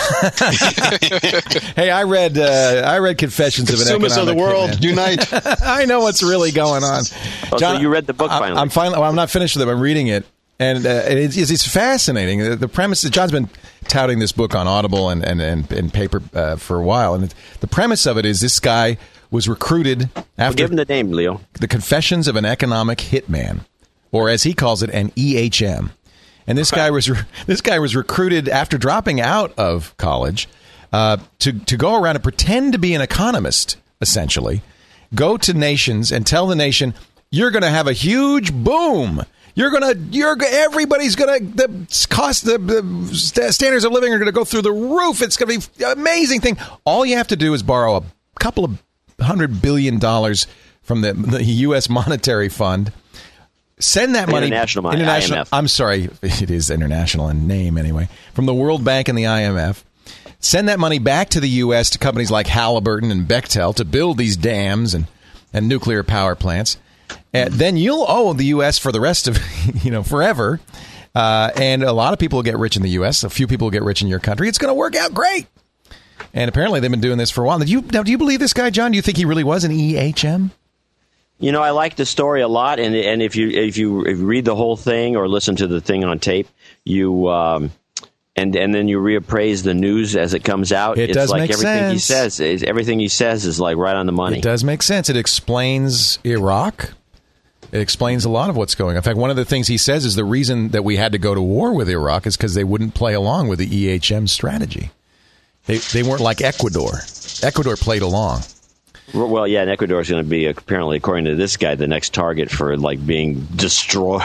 Hey, I read uh, I read Confessions of an Consumers of the Economic world, Hitman. unite! I know what's really going on. Oh, so you read the book I- finally. I'm finally. Well, I'm not finished with it. I'm reading it, and uh, it's, it's fascinating. The, the premise. John's been touting this book on Audible and and and, and paper uh, for a while, and it, the premise of it is this guy was recruited after Give him the name, Leo. the Confessions of an Economic Hitman, or as he calls it, an E H M. And this guy was re- this guy was recruited after dropping out of college uh, to to go around and pretend to be an economist, essentially, go to nations and tell the nation, you're going to have a huge boom. You're gonna, you're everybody's gonna the cost, the, the st- standards of living are gonna go through the roof. It's gonna be an amazing thing. All you have to do is borrow a couple of hundred billion dollars from the, the U S Monetary Fund. Send that money. International money, I M F. I'm sorry, it is international in name anyway. From the World Bank and the I M F. Send that money back to the U S to companies like Halliburton and Bechtel to build these dams and, and nuclear power plants. And then you'll owe the U S for the rest of, you know, forever. Uh, and a lot of people will get rich in the U S. A few people will get rich in your country. It's going to work out great. And apparently they've been doing this for a while. Now, do you, now, do you believe this guy, John? Do you think he really was an E H M? You know, I like the story a lot, and and if you if you, if you read the whole thing or listen to the thing on tape, you um, and and then you reappraise the news as it comes out. It it's does like make everything he sense. says. Is, everything he says is like right on the money. It does make sense. It explains Iraq. It explains a lot of what's going on. In fact, one of the things he says is the reason that we had to go to war with Iraq is because they wouldn't play along with the E H M strategy. They they weren't like Ecuador. Ecuador played along. Well, yeah, and Ecuador is going to be apparently, according to this guy, the next target for like being destroyed.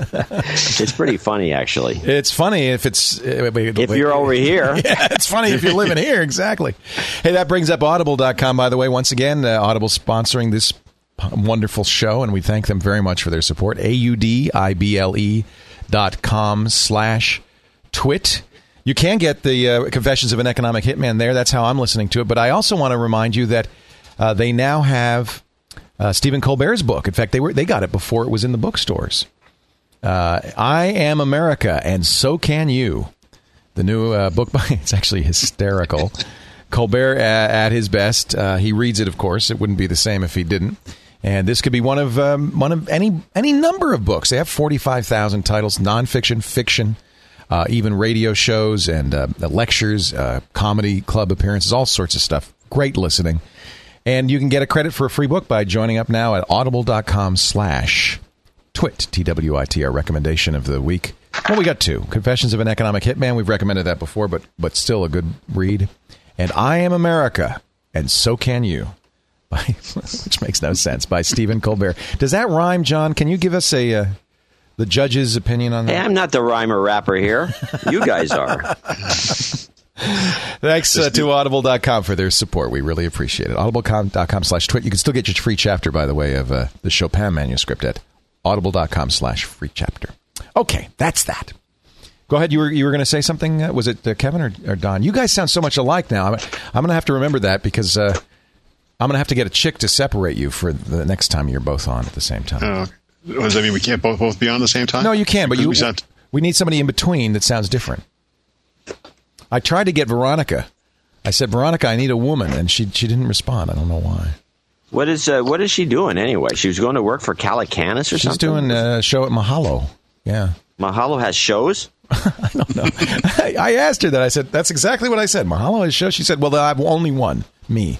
It's pretty funny, actually. It's funny if it's If you're over here. Yeah, it's funny if you're living here. Exactly. Hey, that brings up audible dot com, by the way. Once again, uh, Audible sponsoring this wonderful show, and we thank them very much for their support. A U D I B L E dot com slash twit. You can get the uh, Confessions of an Economic Hitman there. That's how I'm listening to it. But I also want to remind you that uh, they now have uh, Stephen Colbert's book. In fact, they were they got it before it was in the bookstores. Uh, I Am America, and So Can You. The new uh, book by, it's actually hysterical. Colbert uh, at his best. Uh, he reads it, of course. It wouldn't be the same if he didn't. And this could be one of um, one of any any number of books. They have forty-five thousand titles, nonfiction, fiction, uh, even radio shows and uh, lectures, uh, comedy club appearances, all sorts of stuff. Great listening. And you can get a credit for a free book by joining up now at audible.com slash twit, T W I T, our recommendation of the week. Well, we got two. Confessions of an Economic Hitman. We've recommended that before, but but still a good read. And I Am America, and So Can You, by, which makes no sense, by Stephen Colbert. Does that rhyme, John? Can you give us a uh, the judge's opinion on that? Hey, I'm not the rhymer rapper here. You guys are. Thanks uh, to audible dot com for their support. We really appreciate it. audible dot com slash twit. You can still get your free chapter, by the way, of uh, the Chopin manuscript at audible.com slash free chapter. Okay, that's that. Go ahead. You were you were going to say something. Uh, was it uh, Kevin or, or Don? You guys sound so much alike now. I'm, I'm going to have to remember that because uh, I'm going to have to get a chick to separate you for the next time you're both on at the same time. Uh, does that mean we can't both, both be on at the same time? No, you can, but you, we, sound- we need somebody in between that sounds different. I tried to get Veronica. I said, Veronica, I need a woman, and she she didn't respond. I don't know why. What is uh, what is she doing anyway? She was going to work for Calicanis or She's something? She's doing a show at Mahalo. Yeah. Mahalo has shows? I don't know. I, I asked her that. I said, that's exactly what I said. Mahalo has shows. She said, well, I have only one. Me.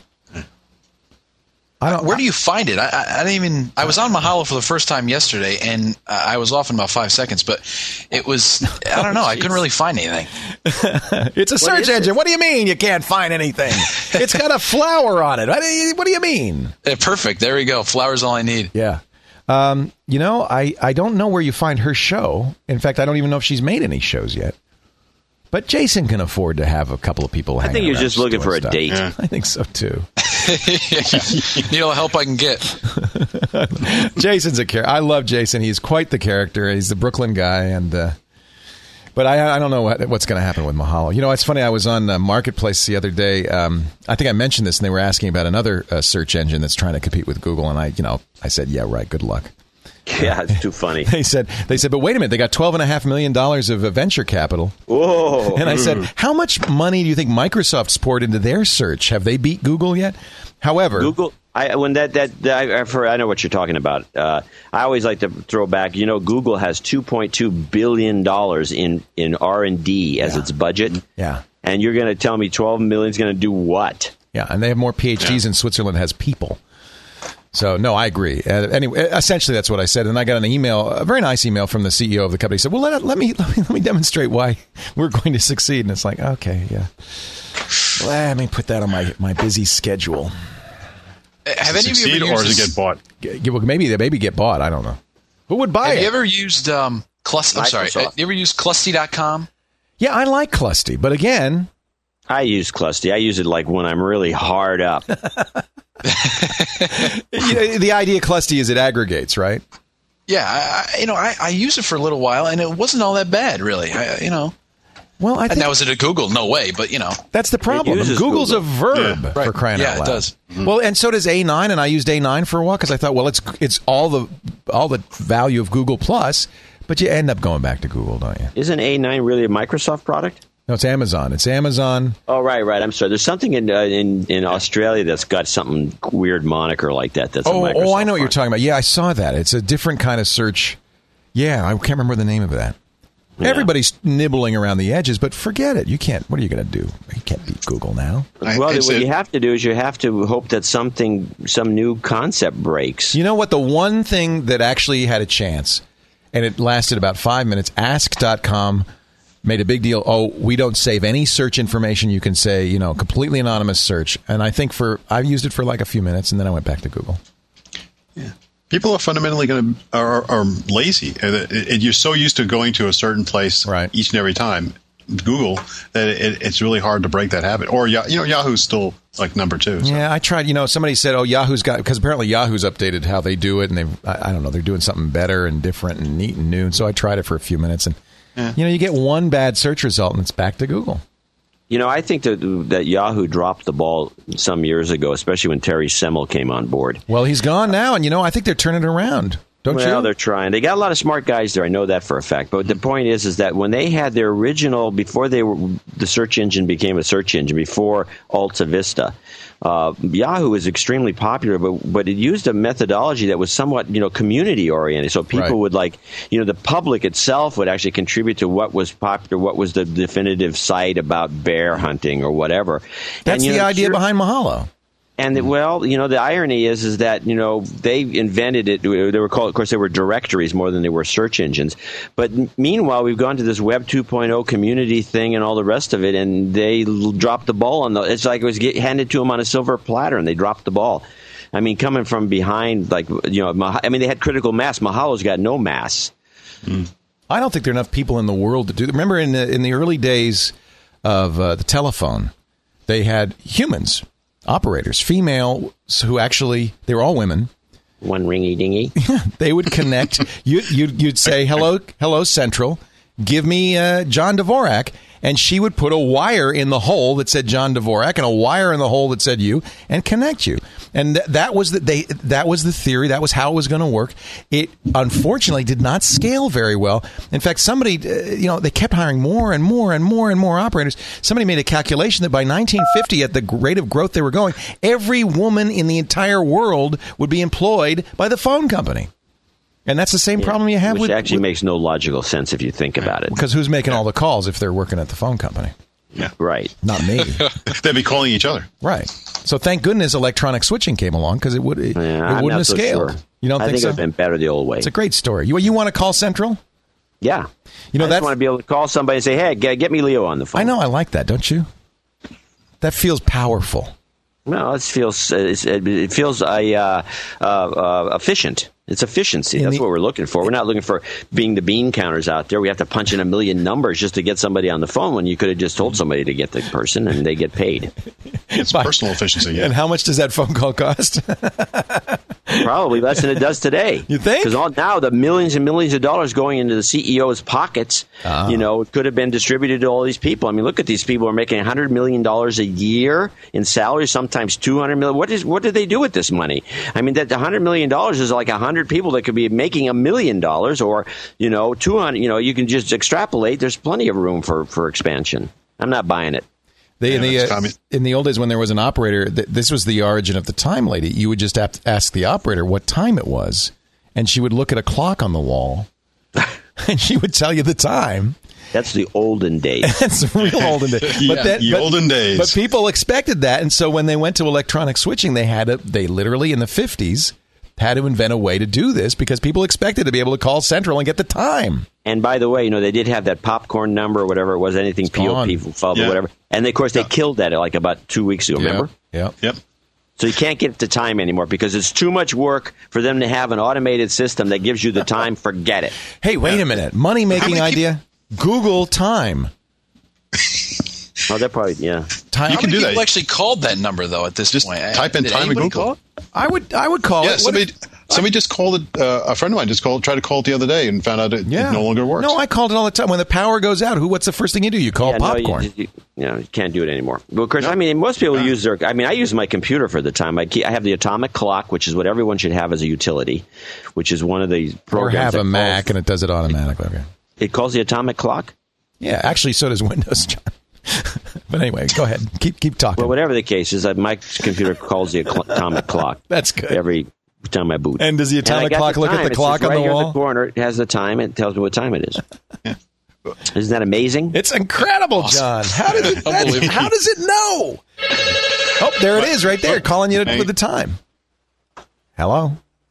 I don't, Where do you find it? I, I, I didn't even. I was on Mahalo for the first time yesterday, and uh, I was off in about five seconds. But it was. I don't know. I couldn't really find anything. It's a search engine. What do you mean you can't find anything? It's got a flower on it. What do you, what do you mean? Uh, perfect. There we go. Flower's all I need. Yeah. Um, you know, I, I don't know where you find her show. In fact, I don't even know if she's made any shows yet. But Jason can afford to have a couple of people hanging I think you're just looking for a stuff. date. Yeah. I think so, too. Yeah. Need all the help I can get. Jason's a character. I love Jason. He's quite the character. He's the Brooklyn guy. and uh, But I, I don't know what, what's going to happen with Mahalo. You know, it's funny. I was on uh, Marketplace the other day. Um, I think I mentioned this, and they were asking about another uh, search engine that's trying to compete with Google. And I, you know, I said, yeah, right. Good luck. Yeah, it's too funny. They said, they said, but wait a minute, they got twelve and a half million dollars of uh, venture capital. Whoa! And I said, how much money do you think Microsoft's poured into their search? Have they beat Google yet? However, Google. I when that that, that I, for, I know what you're talking about. Uh, I always like to throw back. You know, Google has two point two billion dollars in in R and D as yeah. its budget. Yeah, and you're going to tell me twelve million is going to do what? Yeah, and they have more P H Ds yeah. in Switzerland has people. So, no, I agree. Uh, anyway, essentially, that's what I said. And I got an email, a very nice email from the C E O of the company. He said, well, let, let, me, let me let me demonstrate why we're going to succeed. And it's like, okay, yeah. Let me put that on my, my busy schedule. Have any of you ever or used does this? it get bought? G- well, maybe they maybe get bought. I don't know. Who would buy Have it? you ever used um, Clust? I'm sorry. Microsoft. You ever used Clusty dot com? Yeah, I like Clusty. But again, I use Clusty. I use it like when I'm really hard up. you know, the idea of Clusty is it aggregates, right? Yeah, I, I, you know, I, I used it for a little while, and it wasn't all that bad, really. I, you know, Well, I and think now is it a Google? No way, but you know, that's the problem. uses Google's Google. a verb Yeah. for Right. crying Yeah, out it loud. does. Well, and so does A nine, and I used A nine for a while because I thought, well, it's it's all the all the value of Google Plus, but you end up going back to Google, don't you? Isn't A nine really a Microsoft product? No, it's Amazon. It's Amazon. Oh, right, right. I'm sorry. There's something in uh, in in Australia that's got something weird moniker like that. That's Oh, a Microsoft oh, I know what you're product. talking about. Yeah, I saw that. It's a different kind of search. Yeah, I can't remember the name of that. Yeah. Everybody's nibbling around the edges, but forget it. You can't. What are you going to do? You can't beat Google now. I- Well, it's what a- you have to do is you have to hope that something, some new concept breaks. You know what? The one thing that actually had a chance, and it lasted about five minutes, ask dot com made a big deal. Oh, we don't save any search information. You can say, you know, completely anonymous search. And I think for, I've used it for like a few minutes, and then I went back to Google. People are fundamentally going to are, are lazy. And it- it- You're so used to going to a certain place Right. each and every time, Google, that it, it's really hard to break that habit. Or Ya- you know, Yahoo's still like number two. So. Yeah, I tried. You know, somebody said, "Oh, Yahoo's got," because apparently Yahoo's updated how they do it, and they, I, I don't know, they're doing something better and different and neat and new. And so I tried it for a few minutes, and Yeah. you know, you get one bad search result, and it's back to Google. You know, I think that that Yahoo dropped the ball some years ago, especially when Terry Semel came on board. Well, he's gone now, and, you know, I think they're turning it around. Don't well, you? Well, they're trying. They got a lot of smart guys there. I know that for a fact. But the point is, is that when they had their original, before they were, the search engine became a search engine, before Alta Vista, uh, Yahoo was extremely popular, but but it used a methodology that was somewhat, you know, community oriented. So people Right. would like, you know, the public itself would actually contribute to what was popular, what was the definitive site about bear hunting or whatever. That's And, you the know, idea sure- behind Mahalo. And the, well, you know, the irony is, is that, you know, they invented it. They were called, of course, they were directories more than they were search engines. But meanwhile, we've gone to this Web two point oh community thing and all the rest of it, and they l- dropped the ball on the. It's like it was get, handed to them on a silver platter, and they dropped the ball. I mean, coming from behind, like, you know, Mah- I mean, they had critical mass. Mahalo's got no mass. Mm. I don't think there are enough people in the world to do. Remember, in the in the early days of uh, the telephone, they had humans. Operators, female, who actually, they were all women. One ringy dingy. They would connect. you, you'd, you'd say, hello, hello, Central. Give me uh, John Dvorak. And she would put a wire in the hole that said John Dvorak and a wire in the hole that said you and connect you. And th- that was the they that was the theory. That was how it was going to work. It unfortunately did not scale very well. In fact, somebody, uh, you know, they kept hiring more and more and more and more operators. Somebody made a calculation that by nineteen fifty, at the rate of growth they were going, every woman in the entire world would be employed by the phone company. And that's the same yeah, problem you have which with... Which actually with, makes no logical sense if you think about it. Because who's making all the calls if they're working at the phone company? Yeah. Right. Not me. They'd be calling each other. Right. So thank goodness electronic switching came along, because it, would, it, yeah, it wouldn't have so scaled. Sure. You don't I think, think so? it would have been better the old way. It's a great story. You, you want to call Central? Yeah. You know, I that's, just want to be able to call somebody and say, hey, get, get me Leo on the phone. I know. I like that, don't you? That feels powerful. Well, it feels, it feels uh, uh, uh, efficient. It's efficiency. That's the, what we're looking for. We're not looking for being the bean counters out there. We have to punch in a million numbers just to get somebody on the phone when you could have just told somebody to get the person and they get paid. It's personal efficiency. Yeah. And how much does that phone call cost? Probably less than it does today. You think? Because now the millions and millions of dollars going into the C E O's pockets, oh. you know, could have been distributed to all these people. I mean, look at these people who are making one hundred million dollars a year in salary, sometimes two hundred million dollars. What is what do they do with this money? I mean, that one hundred million dollars is like one hundred people that could be making a million dollars, or, you know, two hundred. You know, you can just extrapolate. There's plenty of room for, for expansion. I'm not buying it. They, yeah, in, the, uh, in the old days when there was an operator, th- this was the origin of the time lady. You would just have to ask the operator what time it was, and she would look at a clock on the wall, and she would tell you the time. That's the olden days. That's the real olden days. yeah, but that, the but, olden days. But people expected that, and so when they went to electronic switching, they had to, they literally in the fifties had to invent a way to do this because people expected to be able to call Central and get the time. And by the way, you know, they did have that popcorn number or whatever it was, anything P O P followed yeah. or whatever. And of course, they yeah. killed that like about two weeks ago, remember? Yep. Yep. So you can't get the time anymore because it's too much work for them to have an automated system that gives you the time. Forget it. Hey, wait Yeah. a minute. Money making many idea. Google time. Oh, they're probably, yeah. Time. You How can many do people that. actually called that number though? At this Just point, type in Did time in anybody Google. call it? I would I would call Yeah, it. What somebody if- somebody just called it. Uh, a friend of mine just called, tried to call it the other day and found out it, yeah. it no longer works. No, I called it all the time. When the power goes out, who? What's the first thing you do? You call Yeah, popcorn. No, you, you, you, know, you can't do it anymore. Well, of course, I mean, most people use their. I mean, I use my computer for the time. I, keep, I have the atomic clock, which is what everyone should have as a utility, which is one of the or programs. have that a Mac calls, and it does it automatically. Okay. it calls the atomic clock. Yeah, actually, so does Windows, John. But anyway, go ahead. Keep keep talking. Well, whatever the case is, uh, my computer calls the cl- atomic clock. That's good. Every time I boot. And does the And I atomic got clock the look at time. the It's clock just on right the here in wall? the corner. It has the time. It tells me what time it is. Isn't that amazing? It's incredible, John. How does it? that- Unbelievable. how does it know? Oh, there it is, right there, calling you with the time. Hello.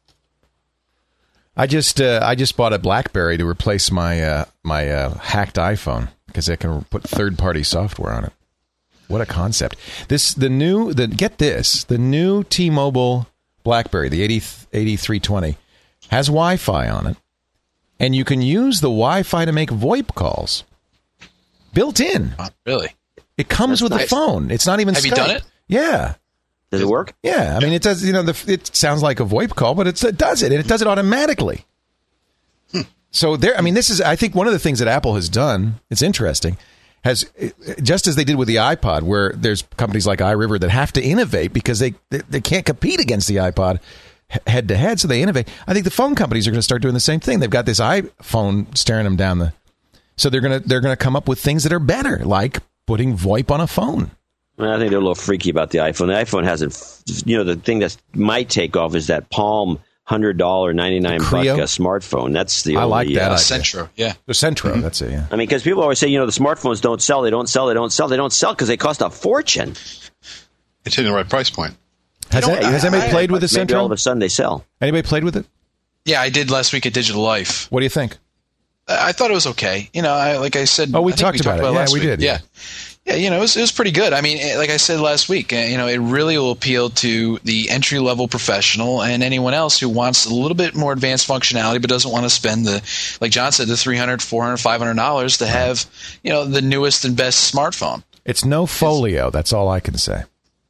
I just uh, I just bought a BlackBerry to replace my uh, my uh, hacked iPhone because I can put third party software on it. What a concept! This the new the get this the new T-Mobile BlackBerry, the eighty, eighty-three twenty, has Wi-Fi on it, and you can use the Wi-Fi to make VoIP calls built in. Not really. It comes That's with nice. a phone. It's not even. Have Skype. you done it? Yeah. Does it work? Yeah, I mean, it does. You know, the, it sounds like a VoIP call, but it's, it does it, and it does it automatically. So there, I mean, this is. I think one of the things that Apple has done. It's interesting. has, just as they did with the iPod, where there's companies like iRiver that have to innovate because they they, they can't compete against the iPod head to head, so they innovate. I think the phone companies are going to start doing the same thing. They've got this iPhone staring them down the, so they're going to they're going to come up with things that are better, like putting VoIP on a phone. Well, I think they're a little freaky about the iPhone. The iPhone hasn't, you know, the thing that might take off is that Palm one hundred dollars, ninety-nine buck uh, smartphone. That's the I only, like that. Uh, Centro, yeah. The Centro, Mm-hmm. that's it, yeah. I mean, because people always say, you know, the smartphones don't sell, they don't sell, they don't sell, they don't sell because they cost a fortune. It's hitting the right price point. Has, You know, that, has I- anybody I- played with the Maybe Centro? all of a sudden they sell. Anybody played with it? Yeah, I did last week at Digital Life. What do you think? I I thought it was okay. You know, I, like I said, Oh, we I think talked about it. Yeah, last we week. did, yeah. Yeah. Yeah, you know, it was, it was pretty good. I mean, eh, like I said last week, uh, you know, it really will appeal to the entry-level professional and anyone else who wants a little bit more advanced functionality but doesn't want to spend the, like John said, the three hundred dollars, four hundred dollars, five hundred dollars to have, you know, the newest and best smartphone. It's no folio. That's all I can say.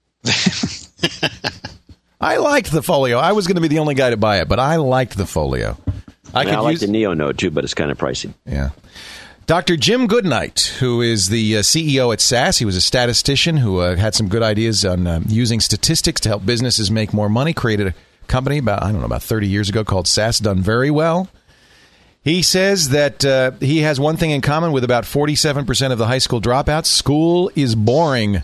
I liked the folio. I was going to be the only guy to buy it, but I liked the folio. I I, could I like use the Neo Note too, but it's kind of pricey. Yeah. Doctor Jim Goodnight, who is the uh, C E O at S A S, he was a statistician who uh, had some good ideas on uh, using statistics to help businesses make more money, created a company about, I don't know, about thirty years ago called S A S, done very well. He says that uh, he has one thing in common with about forty-seven percent of the high school dropouts. School is boring.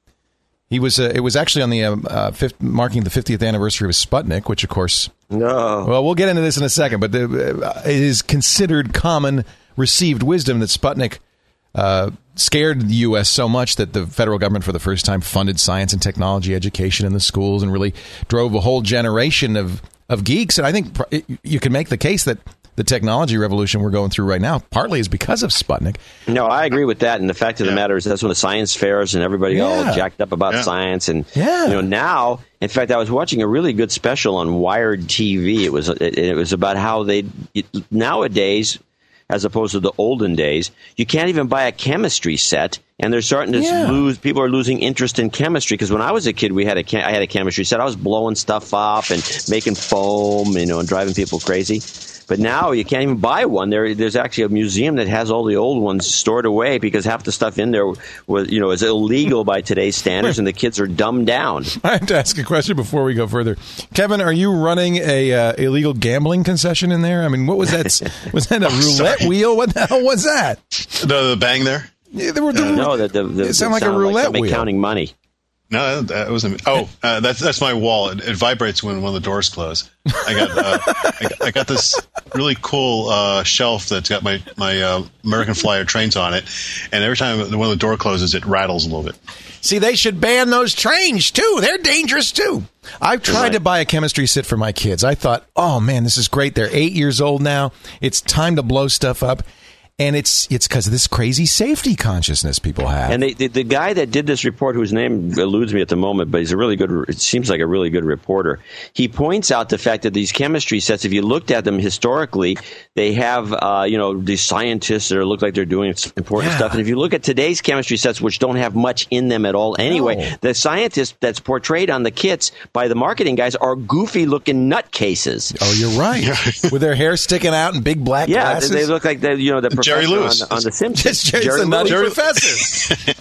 He was. Uh, it was actually on the uh, uh, fifth, marking the fiftieth anniversary of Sputnik, which, of course, No. well, we'll get into this in a second, but the, uh, it is considered common received wisdom that Sputnik uh, scared the U S so much that the federal government for the first time funded science and technology education in the schools and really drove a whole generation of, of geeks. And I think pr- it, you can make the case that the technology revolution we're going through right now partly is because of Sputnik. No, I agree with that. And the fact of the Yeah. matter is that's when the science fairs and everybody got Yeah. all jacked up about Yeah. science. And, Yeah. you know, now, in fact, I was watching a really good special on Wired T V. It was, it, it was about how they, it, nowadays, as opposed to the olden days, you can't even buy a chemistry set, and they're starting to Yeah. lose. People are losing interest in chemistry because when I was a kid, we had a chem- I had a chemistry set. I was blowing stuff up and making foam, you know, and driving people crazy. But now you can't even buy one. There, there's actually a museum that has all the old ones stored away because half the stuff in there was, you know, is illegal by today's standards, and the kids are dumbed down. I have to ask a question before we go further. Kevin, are you running a uh, illegal gambling concession in there? I mean, what was that? Was that a roulette sorry. wheel? What the hell was that? The, the bang there? Yeah, there were, there were- No, the, the, the, it sounded like a sounded roulette somebody wheel. counting money. No, that wasn't. Oh, uh, that's that's my wall. It, it vibrates when one of the doors close. I got uh, I, got- I got this really cool uh, shelf that's got my my uh, American Flyer trains on it, and every time one of the door closes, it rattles a little bit. See, they should ban those trains, too. They're dangerous, too. I've tried Right. to buy a chemistry set for my kids. I thought, oh, man, this is great. They're eight years old now. It's time to blow stuff up. And it's it's because of this crazy safety consciousness people have. And they, the, the guy that did this report, whose name eludes me at the moment, but he's a really good, it seems like a really good reporter. He points out the fact that these chemistry sets, if you looked at them historically, they have, uh, you know, these scientists that are, look like they're doing important Yeah. stuff. And if you look at today's chemistry sets, which don't have much in them at all anyway, No. the scientists that's portrayed on the kits by the marketing guys are goofy looking nutcases. Oh, you're right. With their hair sticking out and big black Yeah, glasses. they, they look like the you know the professor Jerry Lewis. on, on the Simpsons. It's Jerry, it's the nutty Jerry- professor.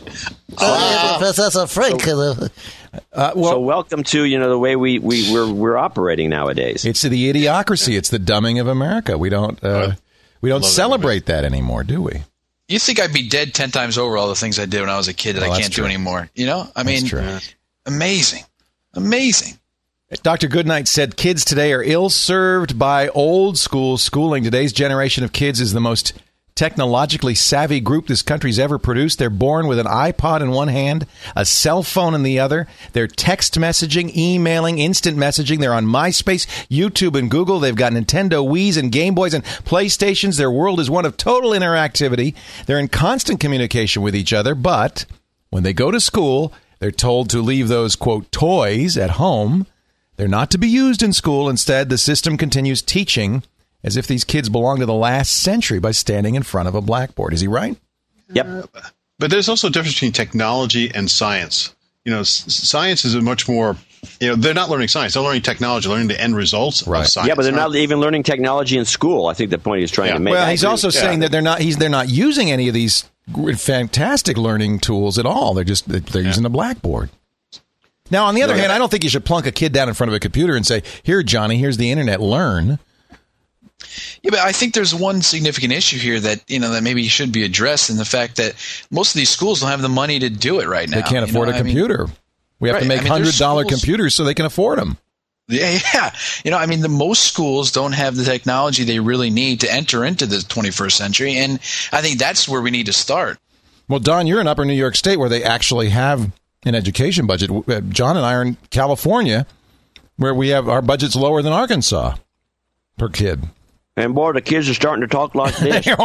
Uh, Professor Frank. uh, Uh, well, So welcome to you know the way we we we're, we're operating nowadays. it's the idiocracy. It's the dumbing of America. We don't uh, we don't love that celebrate that anymore, do we? You think I'd be dead ten times over all the things I did when I was a kid that Well, I that's can't true. do anymore? You know, I That's mean, true. amazing, amazing. Doctor Goodnight said kids today are ill-served by old school schooling. Today's generation of kids is the most technologically savvy group this country's ever produced. They're born with an iPod in one hand, a cell phone in the other. They're text messaging, emailing, instant messaging. They're on MySpace, YouTube, and Google. They've got Nintendo Wiis and Game Boys and PlayStations. Their world is one of total interactivity. They're in constant communication with each other, but when they go to school, they're told to leave those, quote, toys at home. They're not to be used in school. Instead, the system continues teaching as if these kids belong to the last century by standing in front of a blackboard. Is he right? Yep. But there's also a difference between technology and science. You know, s- science is a much more. You know, they're not learning science; they're learning technology, learning the end results Right. of science. Yeah, but they're not even learning technology in school. I think the point he's trying Yeah. to make. Well, I he's agree. also Yeah. saying that they're not. He's they're not using any of these fantastic learning tools at all. They're just they're yeah. using the blackboard. Now, on the other yeah. hand, I don't think you should plunk a kid down in front of a computer and say, "Here, Johnny, here's the internet. Learn." Yeah, but I think there's one significant issue here that you know that maybe should be addressed in the fact that most of these schools don't have the money to do it right now. They can't afford know? a computer. I mean, we have right. to make I mean, hundred dollar computers so they can afford them. Yeah, yeah. You know, I mean, the most schools don't have the technology they really need to enter into the twenty-first century, and I think that's where we need to start. Well, Don, you're in Upper New York State where they actually have an education budget. John and I are in California where we have our budget's lower than Arkansas per kid. And, boy, the kids are starting to talk like this. yeah.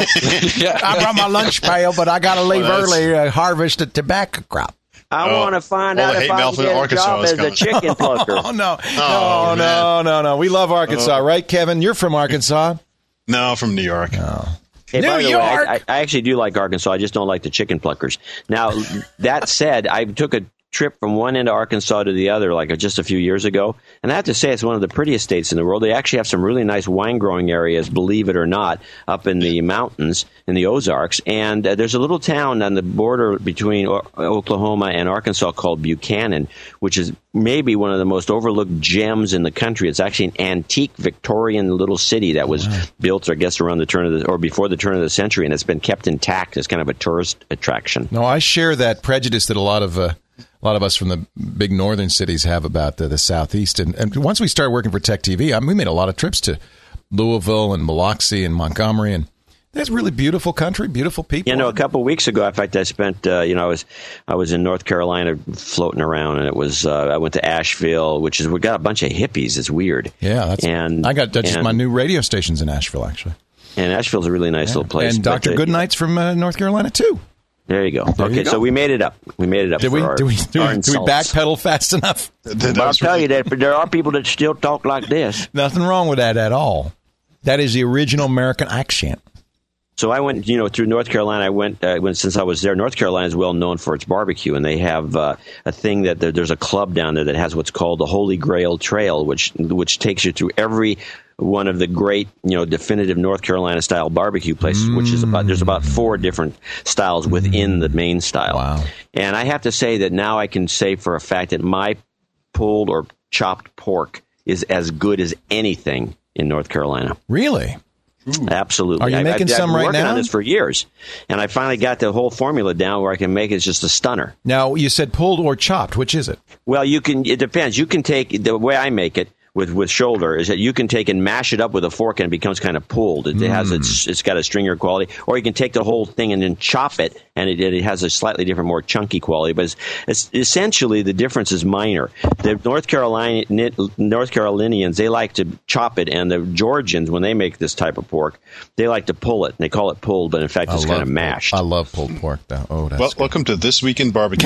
I brought my lunch pail, but I got to leave well, early to harvest the tobacco crop. I oh, want to find out if I can get Arkansas a job as coming. a chicken plucker. oh, no. Oh, no, no, no, no. We love Arkansas, oh. right, Kevin? You're from Arkansas? No, from New York. No. Hey, New by the York! Way, I, I actually do like Arkansas. I just don't like the chicken pluckers. Now, that said, I took a trip from one end of Arkansas to the other like just a few years ago, and I have to say it's one of the prettiest states in the world. They actually have some really nice wine growing areas, believe it or not, up in the mountains in the Ozarks. And uh, there's a little town on the border between o- Oklahoma and Arkansas called Buchanan, which is maybe one of the most overlooked gems in the country. It's actually an antique Victorian little city that was wow. built, I guess, around the turn of the or before the turn of the century, and it's been kept intact as kind of a tourist attraction. No, I share that prejudice that a lot of uh, a lot of us from the big northern cities have about the, the Southeast. And, and once we started working for Tech T V, I mean, we made a lot of trips to Louisville and Biloxi and Montgomery, and that's really beautiful country, beautiful people. You know, a couple of weeks ago, in fact, I spent, uh, you know, I was I was in North Carolina floating around, and it was uh, I went to Asheville, which is we got a bunch of hippies. It's weird. Yeah, that's and I got that's and, my new radio station's in Asheville, actually. And Asheville's a really nice yeah. little place. And Doctor Goodnight's from uh, North Carolina too. There you go. There okay, you go. So we made it up. We made it up. Did we? Our, do we? Do we, do we backpedal fast enough? But I'll tell you that there are people that still talk like this. Nothing wrong with that at all. That is the original American accent. So I went, you know, through North Carolina. I went, uh, when, since I was there. North Carolina is well known for its barbecue, and they have uh, a thing that there, there's a club down there that has what's called the Holy Grail Trail, which which takes you through every one of the great, you know, definitive North Carolina style barbecue places, mm. which is about there's about four different styles within the main style. Wow. And I have to say that now I can say for a fact that my pulled or chopped pork is as good as anything in North Carolina. Really? Ooh. Absolutely. Are you making I, I've, some I've been right working now? on this for years, and I finally got the whole formula down where I can make it. It's just a stunner. Now, you said pulled or chopped. Which is it? Well, you can. It depends. You can take the way I make it with with shoulder is that you can take and mash it up with a fork and it becomes kind of pulled. It, mm. it has its it's got a stringer quality, or you can take the whole thing and then chop it, and it, it has a slightly different, more chunky quality. But it's, it's essentially the difference is minor. The North Carolina North Carolinians, they like to chop it, and the Georgians, when they make this type of pork, they like to pull it. And they call it pulled, but in fact, it's kind of mashed. I love pulled pork, though. Oh, that's well, good. Welcome to This Week in Barbecue.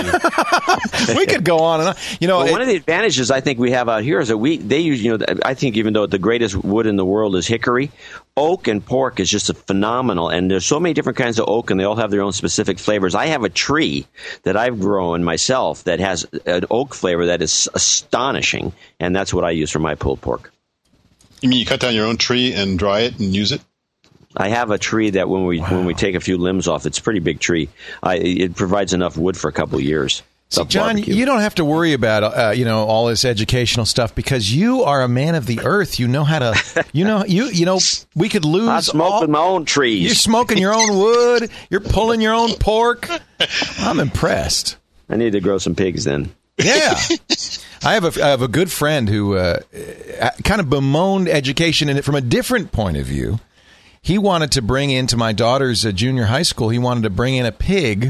We could go on and on. You know, well, it, one of the advantages I think we have out here is that we they use, you know, I think even though the greatest wood in the world is hickory, oak and pork is just a phenomenal. And there's so many different kinds of oak, and they all have their own specific flavors. I have a tree that I've grown myself that has an oak flavor that is astonishing, and that's what I use for my pulled pork. You mean you cut down your own tree and dry it and use it? I have a tree that when we wow. when we take a few limbs off, it's a pretty big tree. I, it provides enough wood for a couple of years. See, John, barbecue. You don't have to worry about uh, you know all this educational stuff because you are a man of the earth. You know how to, you know, you you know we could lose. I smoke all, with my own trees. You're smoking your own wood. You're pulling your own pork. I'm impressed. I need to grow some pigs then. Yeah, I have a I have a good friend who uh, kind of bemoaned education in it from a different point of view. He wanted to bring into my daughter's uh, junior high school. He wanted to bring in a pig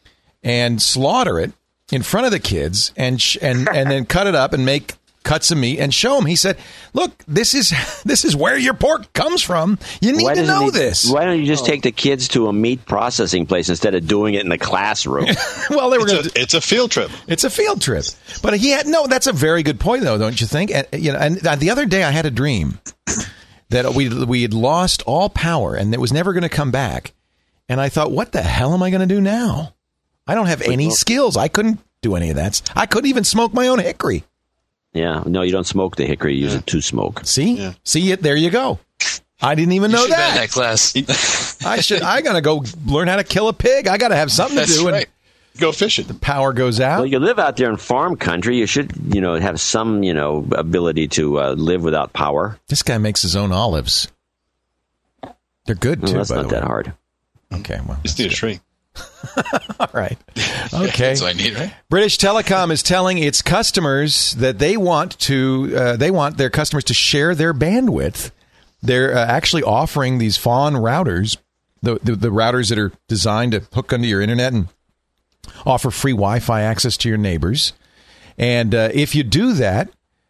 and slaughter it in front of the kids and sh- and and then cut it up and make cuts of meat and show them. He said, "Look, this is this is where your pork comes from. You need why to know he, this. Why don't you just oh. take the kids to a meat processing place instead of doing it in the classroom?" Well, they were. It's, gonna, a, it's a field trip. It's a field trip. But he had no. That's a very good point, though, don't you think? And you know, and the other day I had a dream that we we had lost all power and it was never going to come back. And I thought, what the hell am I going to do now? I don't have any skills. I couldn't do any of that. I couldn't even smoke my own hickory. Yeah, no, you don't smoke the hickory. You use yeah. it to smoke. See? Yeah. See it? There you go. I didn't even You know should have that. been in that class. I should. I gotta go learn how to kill a pig. I gotta have something to That's do. right. And Go fishing. power goes out. Well, you live out there in farm country. You should, you know, have some, you know, ability to uh, live without power. This guy makes his own olives. They're good Well, too. that's by not the way. that hard. Okay, well, Just need a tree. all right. Okay. That's what I need, right? British Telecom is telling its customers that they want to uh, they want their customers to share their bandwidth. They're uh, actually offering these Fawn routers, the, the the routers that are designed to hook onto your internet and offer free Wi-Fi access to your neighbors. And uh, if you do that,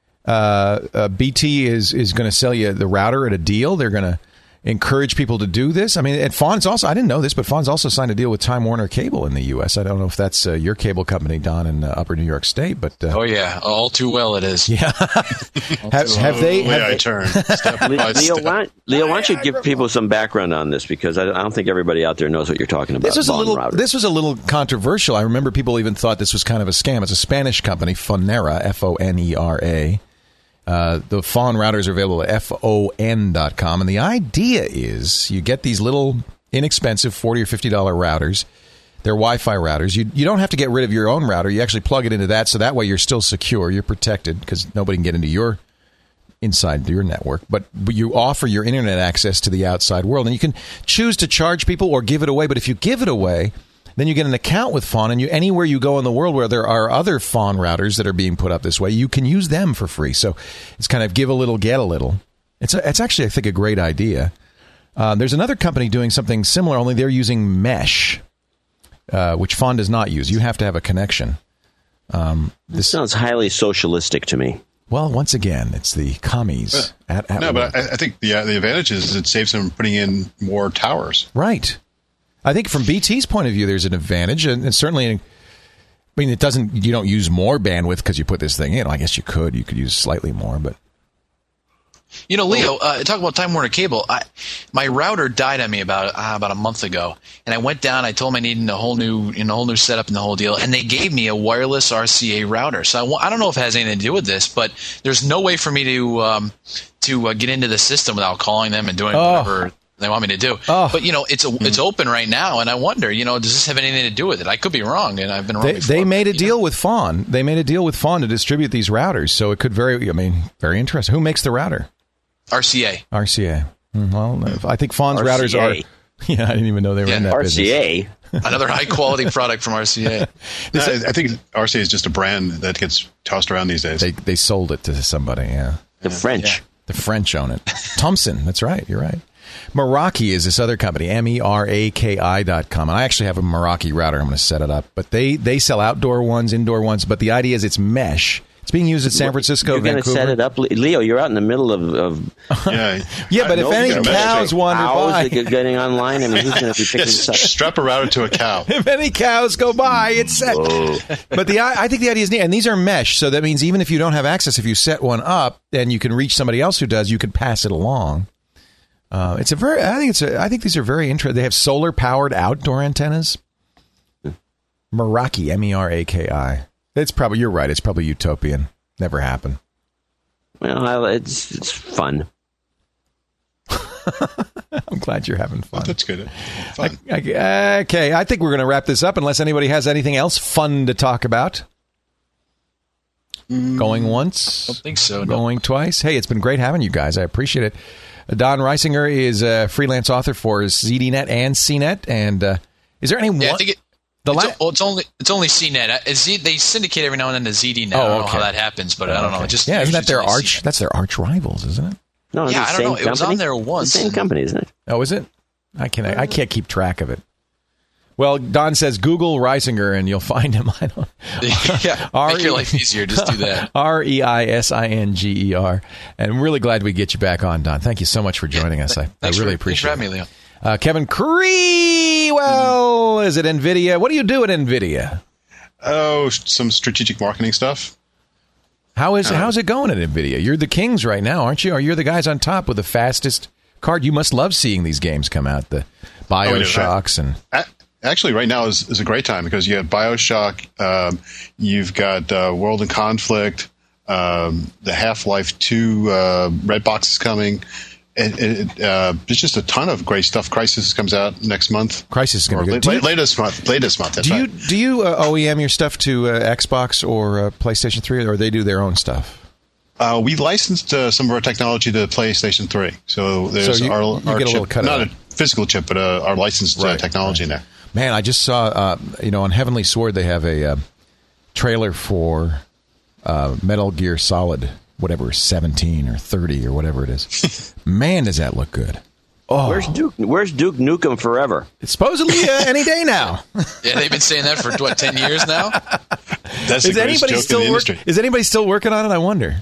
uh, uh, B T is is going to sell you the router at a deal. They're going to encourage people to do this. I mean, and Fawn's also, I didn't know this, but Fawn's also signed a deal with Time Warner Cable in the U S. I don't know if that's uh, your cable company, Don, in uh, Upper New York State, but uh, Oh yeah, all too well it is. yeah. have, have they? The way Have I they turn. Step Le- by Leo, step. why, Leo, why don't you give people some background on this? Because I, I don't think everybody out there knows what you're talking about. This was a Fawn little. router. This was a little controversial. I remember people even thought this was kind of a scam. It's a Spanish company, Fonera, F O N E R A. Uh, the Fawn routers are available at F O N dot com, and the idea is you get these little inexpensive forty or fifty dollar routers. They're Wi-Fi routers. You you don't have to get rid of your own router. You actually plug it into that, so that way you're still secure. You're protected because nobody can get into your inside your network. But, but you offer your internet access to the outside world, and you can choose to charge people or give it away. But if you give it away, then you get an account with Fawn, and you anywhere you go in the world where there are other Fawn routers that are being put up this way, you can use them for free. So it's kind of give a little, get a little. It's a, it's actually, I think, a great idea. Uh, there's another company doing something similar, only they're using Mesh, uh, which Fawn does not use. You have to have a connection. Um, This sounds highly socialistic to me. Well, once again, it's the commies. At, at No, work. but I, I think the uh, the advantage is it saves them putting in more towers. Right. I think from B T's point of view, there's an advantage, and, and certainly, I mean, it doesn't. You don't use more bandwidth because you put this thing in. I guess you could. You could use slightly more, but You know, Leo, uh, talk about Time Warner Cable. I, my router died on me about uh, about a month ago, and I went down. I told them I needed a whole new, you know, whole new setup and the whole deal, and they gave me a wireless R C A router. So I, wa- I don't know if it has anything to do with this, but there's no way for me to um, to uh, get into the system without calling them and doing Oh. whatever they want me to do. Oh. But you know, it's a, it's open right now, and I wonder, you know, does this have anything to do with it? I could be wrong, and I've been wrong they, before. they made a but, you deal know. with Fawn. They made a deal with Fawn to distribute these routers. So it could very. I mean, very interesting. Who makes the router? R C A. R C A. Hmm, Well, I think Fawn's R C A. routers are. Yeah, I didn't even know they were Yeah, in that R C business. A. Another high quality product from R C A. No, I, I think R C A is just a brand that gets tossed around these days. They they sold it to somebody. Yeah. The French. Yeah. The French own it. Thompson, that's right. You're right. Meraki is this other company, M E R A K I dot com. And I actually have a Meraki router. I'm going to set it up. But they, they sell outdoor ones, indoor ones. But the idea is it's mesh. It's being used at San Francisco, You're going to Vancouver. set it up, Le- Leo. You're out in the middle of, of yeah, Yeah, but if no, any you gotta cows imagine wander cows by, that get getting online. I mean, who's going to be picking yes, this up? strap a router to a cow. if any cows go by, it's set. But the I I think the idea is neat. And these are mesh. So that means even if you don't have access, if you set one up and you can reach somebody else who does, you can pass it along. Uh, it's a very, I think it's a, I think these are very interesting. They have solar powered outdoor antennas. Meraki, M E R A K I. It's probably, you're right. It's probably utopian. Never happened. Well, it's it's fun. I'm glad you're having fun. That's good. Fun. I- Okay, I think we're going to wrap this up unless anybody has anything else fun to talk about. Going once, I don't think so. No. going twice. Hey, it's been great having you guys. I appreciate it. Uh, Don Reisinger is a freelance author for Z D Net and C net. And uh, is there any Yeah, I one? think it, The it's, la- well, it's only it's only C net. Uh, Z, they syndicate every now and then to Z D net. Oh, I don't know okay. how that happens, but I don't know. Okay. It just yeah, isn't that usually their it's only arch? C net. That's their arch rivals, isn't it? No, is Yeah, it the I don't same know. It was company? on there It's once the same and- company, isn't it? Oh, is it? I can I can't keep track of it. Well, Don says Google Reisinger and you'll find him. I don't. Yeah, R- make your life easier. Just do that. R E I S I N G E R. And I'm really glad we get you back on, Don. Thank you so much for joining us. I, I Thanks really for, appreciate thanks for it. having me, Leo. Uh, Kevin Crewell is at NVIDIA. What do you do at NVIDIA? Oh, some strategic marketing stuff. How is how's it going at NVIDIA? You're the kings right now, aren't you? Or you're the guys on top with the fastest card. You must love seeing these games come out, the Bioshocks and... A- Actually, right now is, is a great time because you have Bioshock, um, you've got uh, World in Conflict, um, the Half-Life two uh, red box is coming, it, it, uh, there's just a ton of great stuff. Crisis comes out next month. Crisis is going to be good. La- You, latest month. Latest month. That's do you right. do you uh, O E M your stuff to uh, Xbox or uh, PlayStation three, or they do their own stuff? Uh, we licensed uh, some of our technology to PlayStation three. So there's So you- our, you our get a chip, little cut not out. a physical chip, but uh, our licensed uh, Right, technology right. in there. Man, I just saw, uh, you know, on Heavenly Sword, they have a uh, trailer for uh, Metal Gear Solid, whatever, seventeen or thirty or whatever it is. Man, does that look good. Oh, Where's Duke? Where's Duke Nukem Forever? it's supposedly uh, any day now. Yeah, they've been saying that for what ten years now. That's Is the greatest anybody joke in still the work- industry. Is anybody still working on it? I wonder.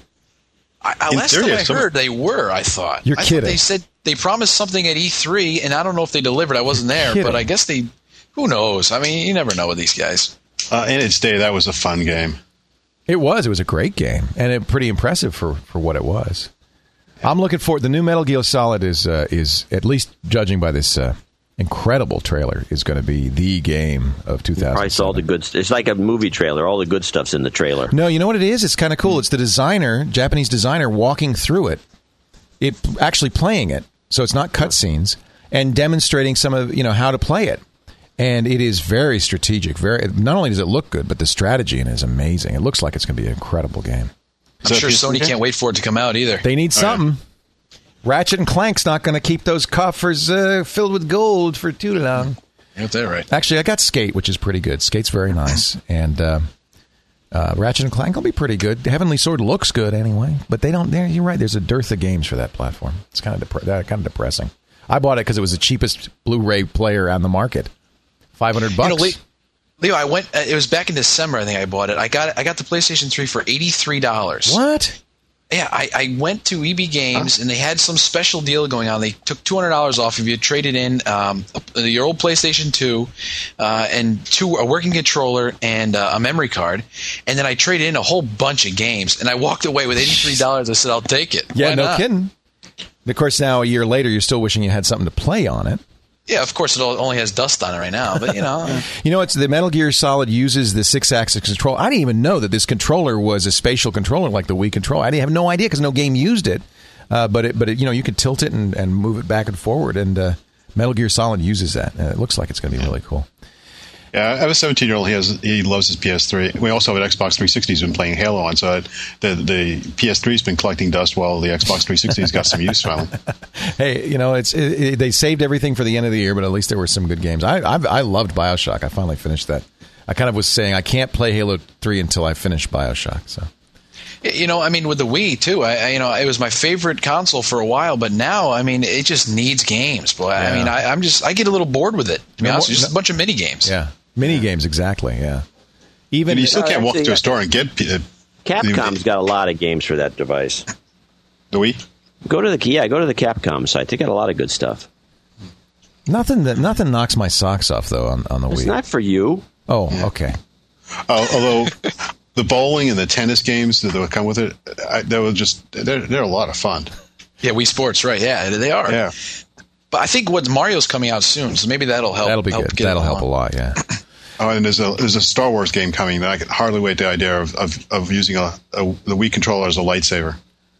I, I, In last theory, time I if some- heard, they were. I thought. You're I thought kidding. They said they promised something at E three, and I don't know if they delivered. I wasn't there, kidding. but I guess they. Who knows? I mean, you never know with these guys. Uh, in its day, that was a fun game. It was. It was a great game, and it, pretty impressive for, for what it was. I'm looking forward. The new Metal Gear Solid is uh, is at least judging by this uh, incredible trailer is going to be the game of two thousand. Price all the good. St- it's like a movie trailer. All the good stuff's in the trailer. No, you know what it is? It's kind of cool. It's the designer, Japanese designer, walking through it, it actually playing it. So it's not cutscenes and demonstrating some of you know how to play it. And it is very strategic. Very. Not only does it look good, but the strategy in it is amazing. It looks like it's going to be an incredible game. I'm So sure if you- Sony okay. can't wait for it to come out either. They need something. Ratchet and Clank's not going to keep those coffers uh, filled with gold for too long. You got that right. Actually, I got Skate, which is pretty good. Skate's very nice, and uh, uh, Ratchet and Clank will be pretty good. Heavenly Sword looks good anyway, but they don't. There, you're right. There's a dearth of games for that platform. It's kind of depre- that kind of depressing. I bought it because it was the cheapest Blu-ray player on the market, five hundred bucks. You know, Leo, Leo, I went. Uh, it was back in December. I think I bought it. I got it. I got the PlayStation three for eighty three dollars. What? Yeah, I, I went to E B Games and they had some special deal going on. They took two hundred dollars off if you traded in um, your old PlayStation two uh, and two a working controller and uh, a memory card. And then I traded in a whole bunch of games and I walked away with eighty three dollars. I said, "I'll take it." Yeah, Why no not? kidding. And of course, now a year later, you're still wishing you had something to play on it. Yeah, of course it only has dust on it right now, but you know. You know, it's the Metal Gear Solid uses the six-axis control. I didn't even know that this controller was a spatial controller like the Wii controller. I didn't have no idea because no game used it. Uh, but it, but it, you know, you could tilt it and, and move it back and forward. And uh, Metal Gear Solid uses that. And it looks like it's going to be really cool. Yeah, I have a seventeen-year-old. He has he loves his P S three. We also have an Xbox three sixty. He's been playing Halo on, so the the P S three's been collecting dust while the Xbox three sixty's got some use finally. Hey, you know, it's it, it, they saved everything for the end of the year, but at least there were some good games. I I've, I loved BioShock. I finally finished that. I kind of was saying I can't play Halo three until I finish BioShock. So. You know, I mean, with the Wii too. I, I, you know, it was my favorite console for a while, but now, I mean, it just needs games. Boy, Yeah. I mean, I, I'm just, I get a little bored with it. To be No honest, more- just no- a bunch of mini games. Yeah, mini games exactly. Yeah, even And you still Uh, can't walk actually, into yeah. a store and get P- uh, Capcom's got a lot of games for that device. the Wii. Go to the yeah, go to the Capcom site. They got a lot of good stuff. nothing that nothing knocks my socks off though on, on the It's Wii. not for you. oh, okay. Uh, although the bowling and the tennis games that would come with it, I, that was just they're they're a lot of fun. Yeah, Wii Sports, right? Yeah, they are. Yeah. But I think what Mario's coming out soon, so maybe that'll help. That'll be help good. get it That'll help a along. lot. Yeah. Oh, and there's a there's a Star Wars game coming that I can hardly wait the idea of of, of using a, a the Wii controller as a lightsaber.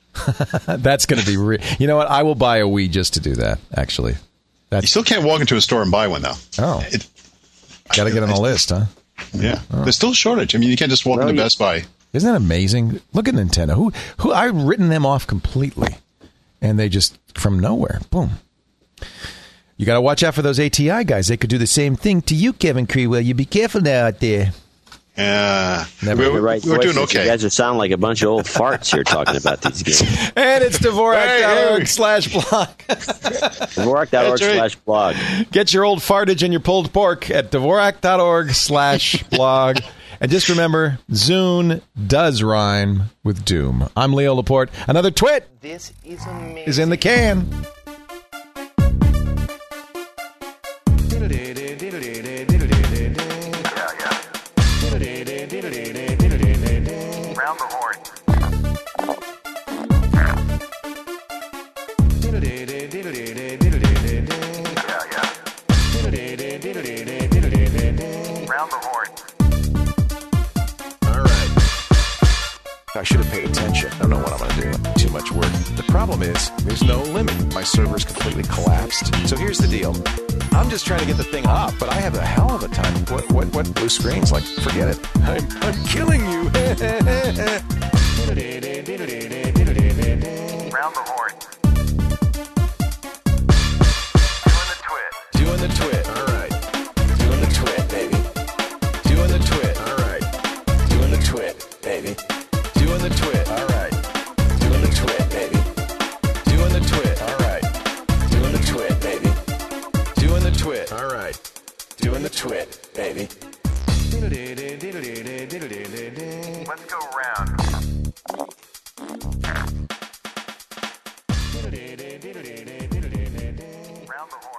That's going to be. Re- you know what? I will buy a Wii just to do that. Actually, You that's still can't walk into a store and buy one though. oh, It, got to get on the list, huh? yeah, there's still a shortage. I mean, you can't just walk Well, into you- Best Buy. Isn't that amazing? Look at Nintendo. Who who I've written them off completely, and they just from nowhere, boom. You got to watch out for those A T I guys. They could do the same thing to you, Kevin Crewell. You be careful now out there. Yeah, Never. we, You're right. we were doing voices. You okay. guys are sound like a bunch of old farts here talking about these games. And it's Dvorak dot org Hey, hey. slash blog. Dvorak dot org That's right. slash blog. Get your old fartage and your pulled pork at Dvorak dot org slash blog. And just remember, Zune does rhyme with doom. I'm Leo Laporte. Another twit This is amazing. is in the can. Round the horn. Yeah, yeah. Round the horn. All right. I should have paid attention. I don't know what I'm going to do. too much work. The problem is, there's no limit. My server's completely collapsed. So here's the deal. I'm just trying to get the thing up, but I have a hell of a time. What, what, what blue screens? Like, forget it. I'm, I'm killing you. Round the horn. Doing the twit. Doing the twit. All right. Doing the twit, baby. Doing the twit. All right. Doing the twit, baby. Doing the twit. All right. Doing the twit, baby. Doing the twit. All right. Doing the twit, baby. Doing the twit. All right. Doing the twit, baby. Let's go round. Round the horn.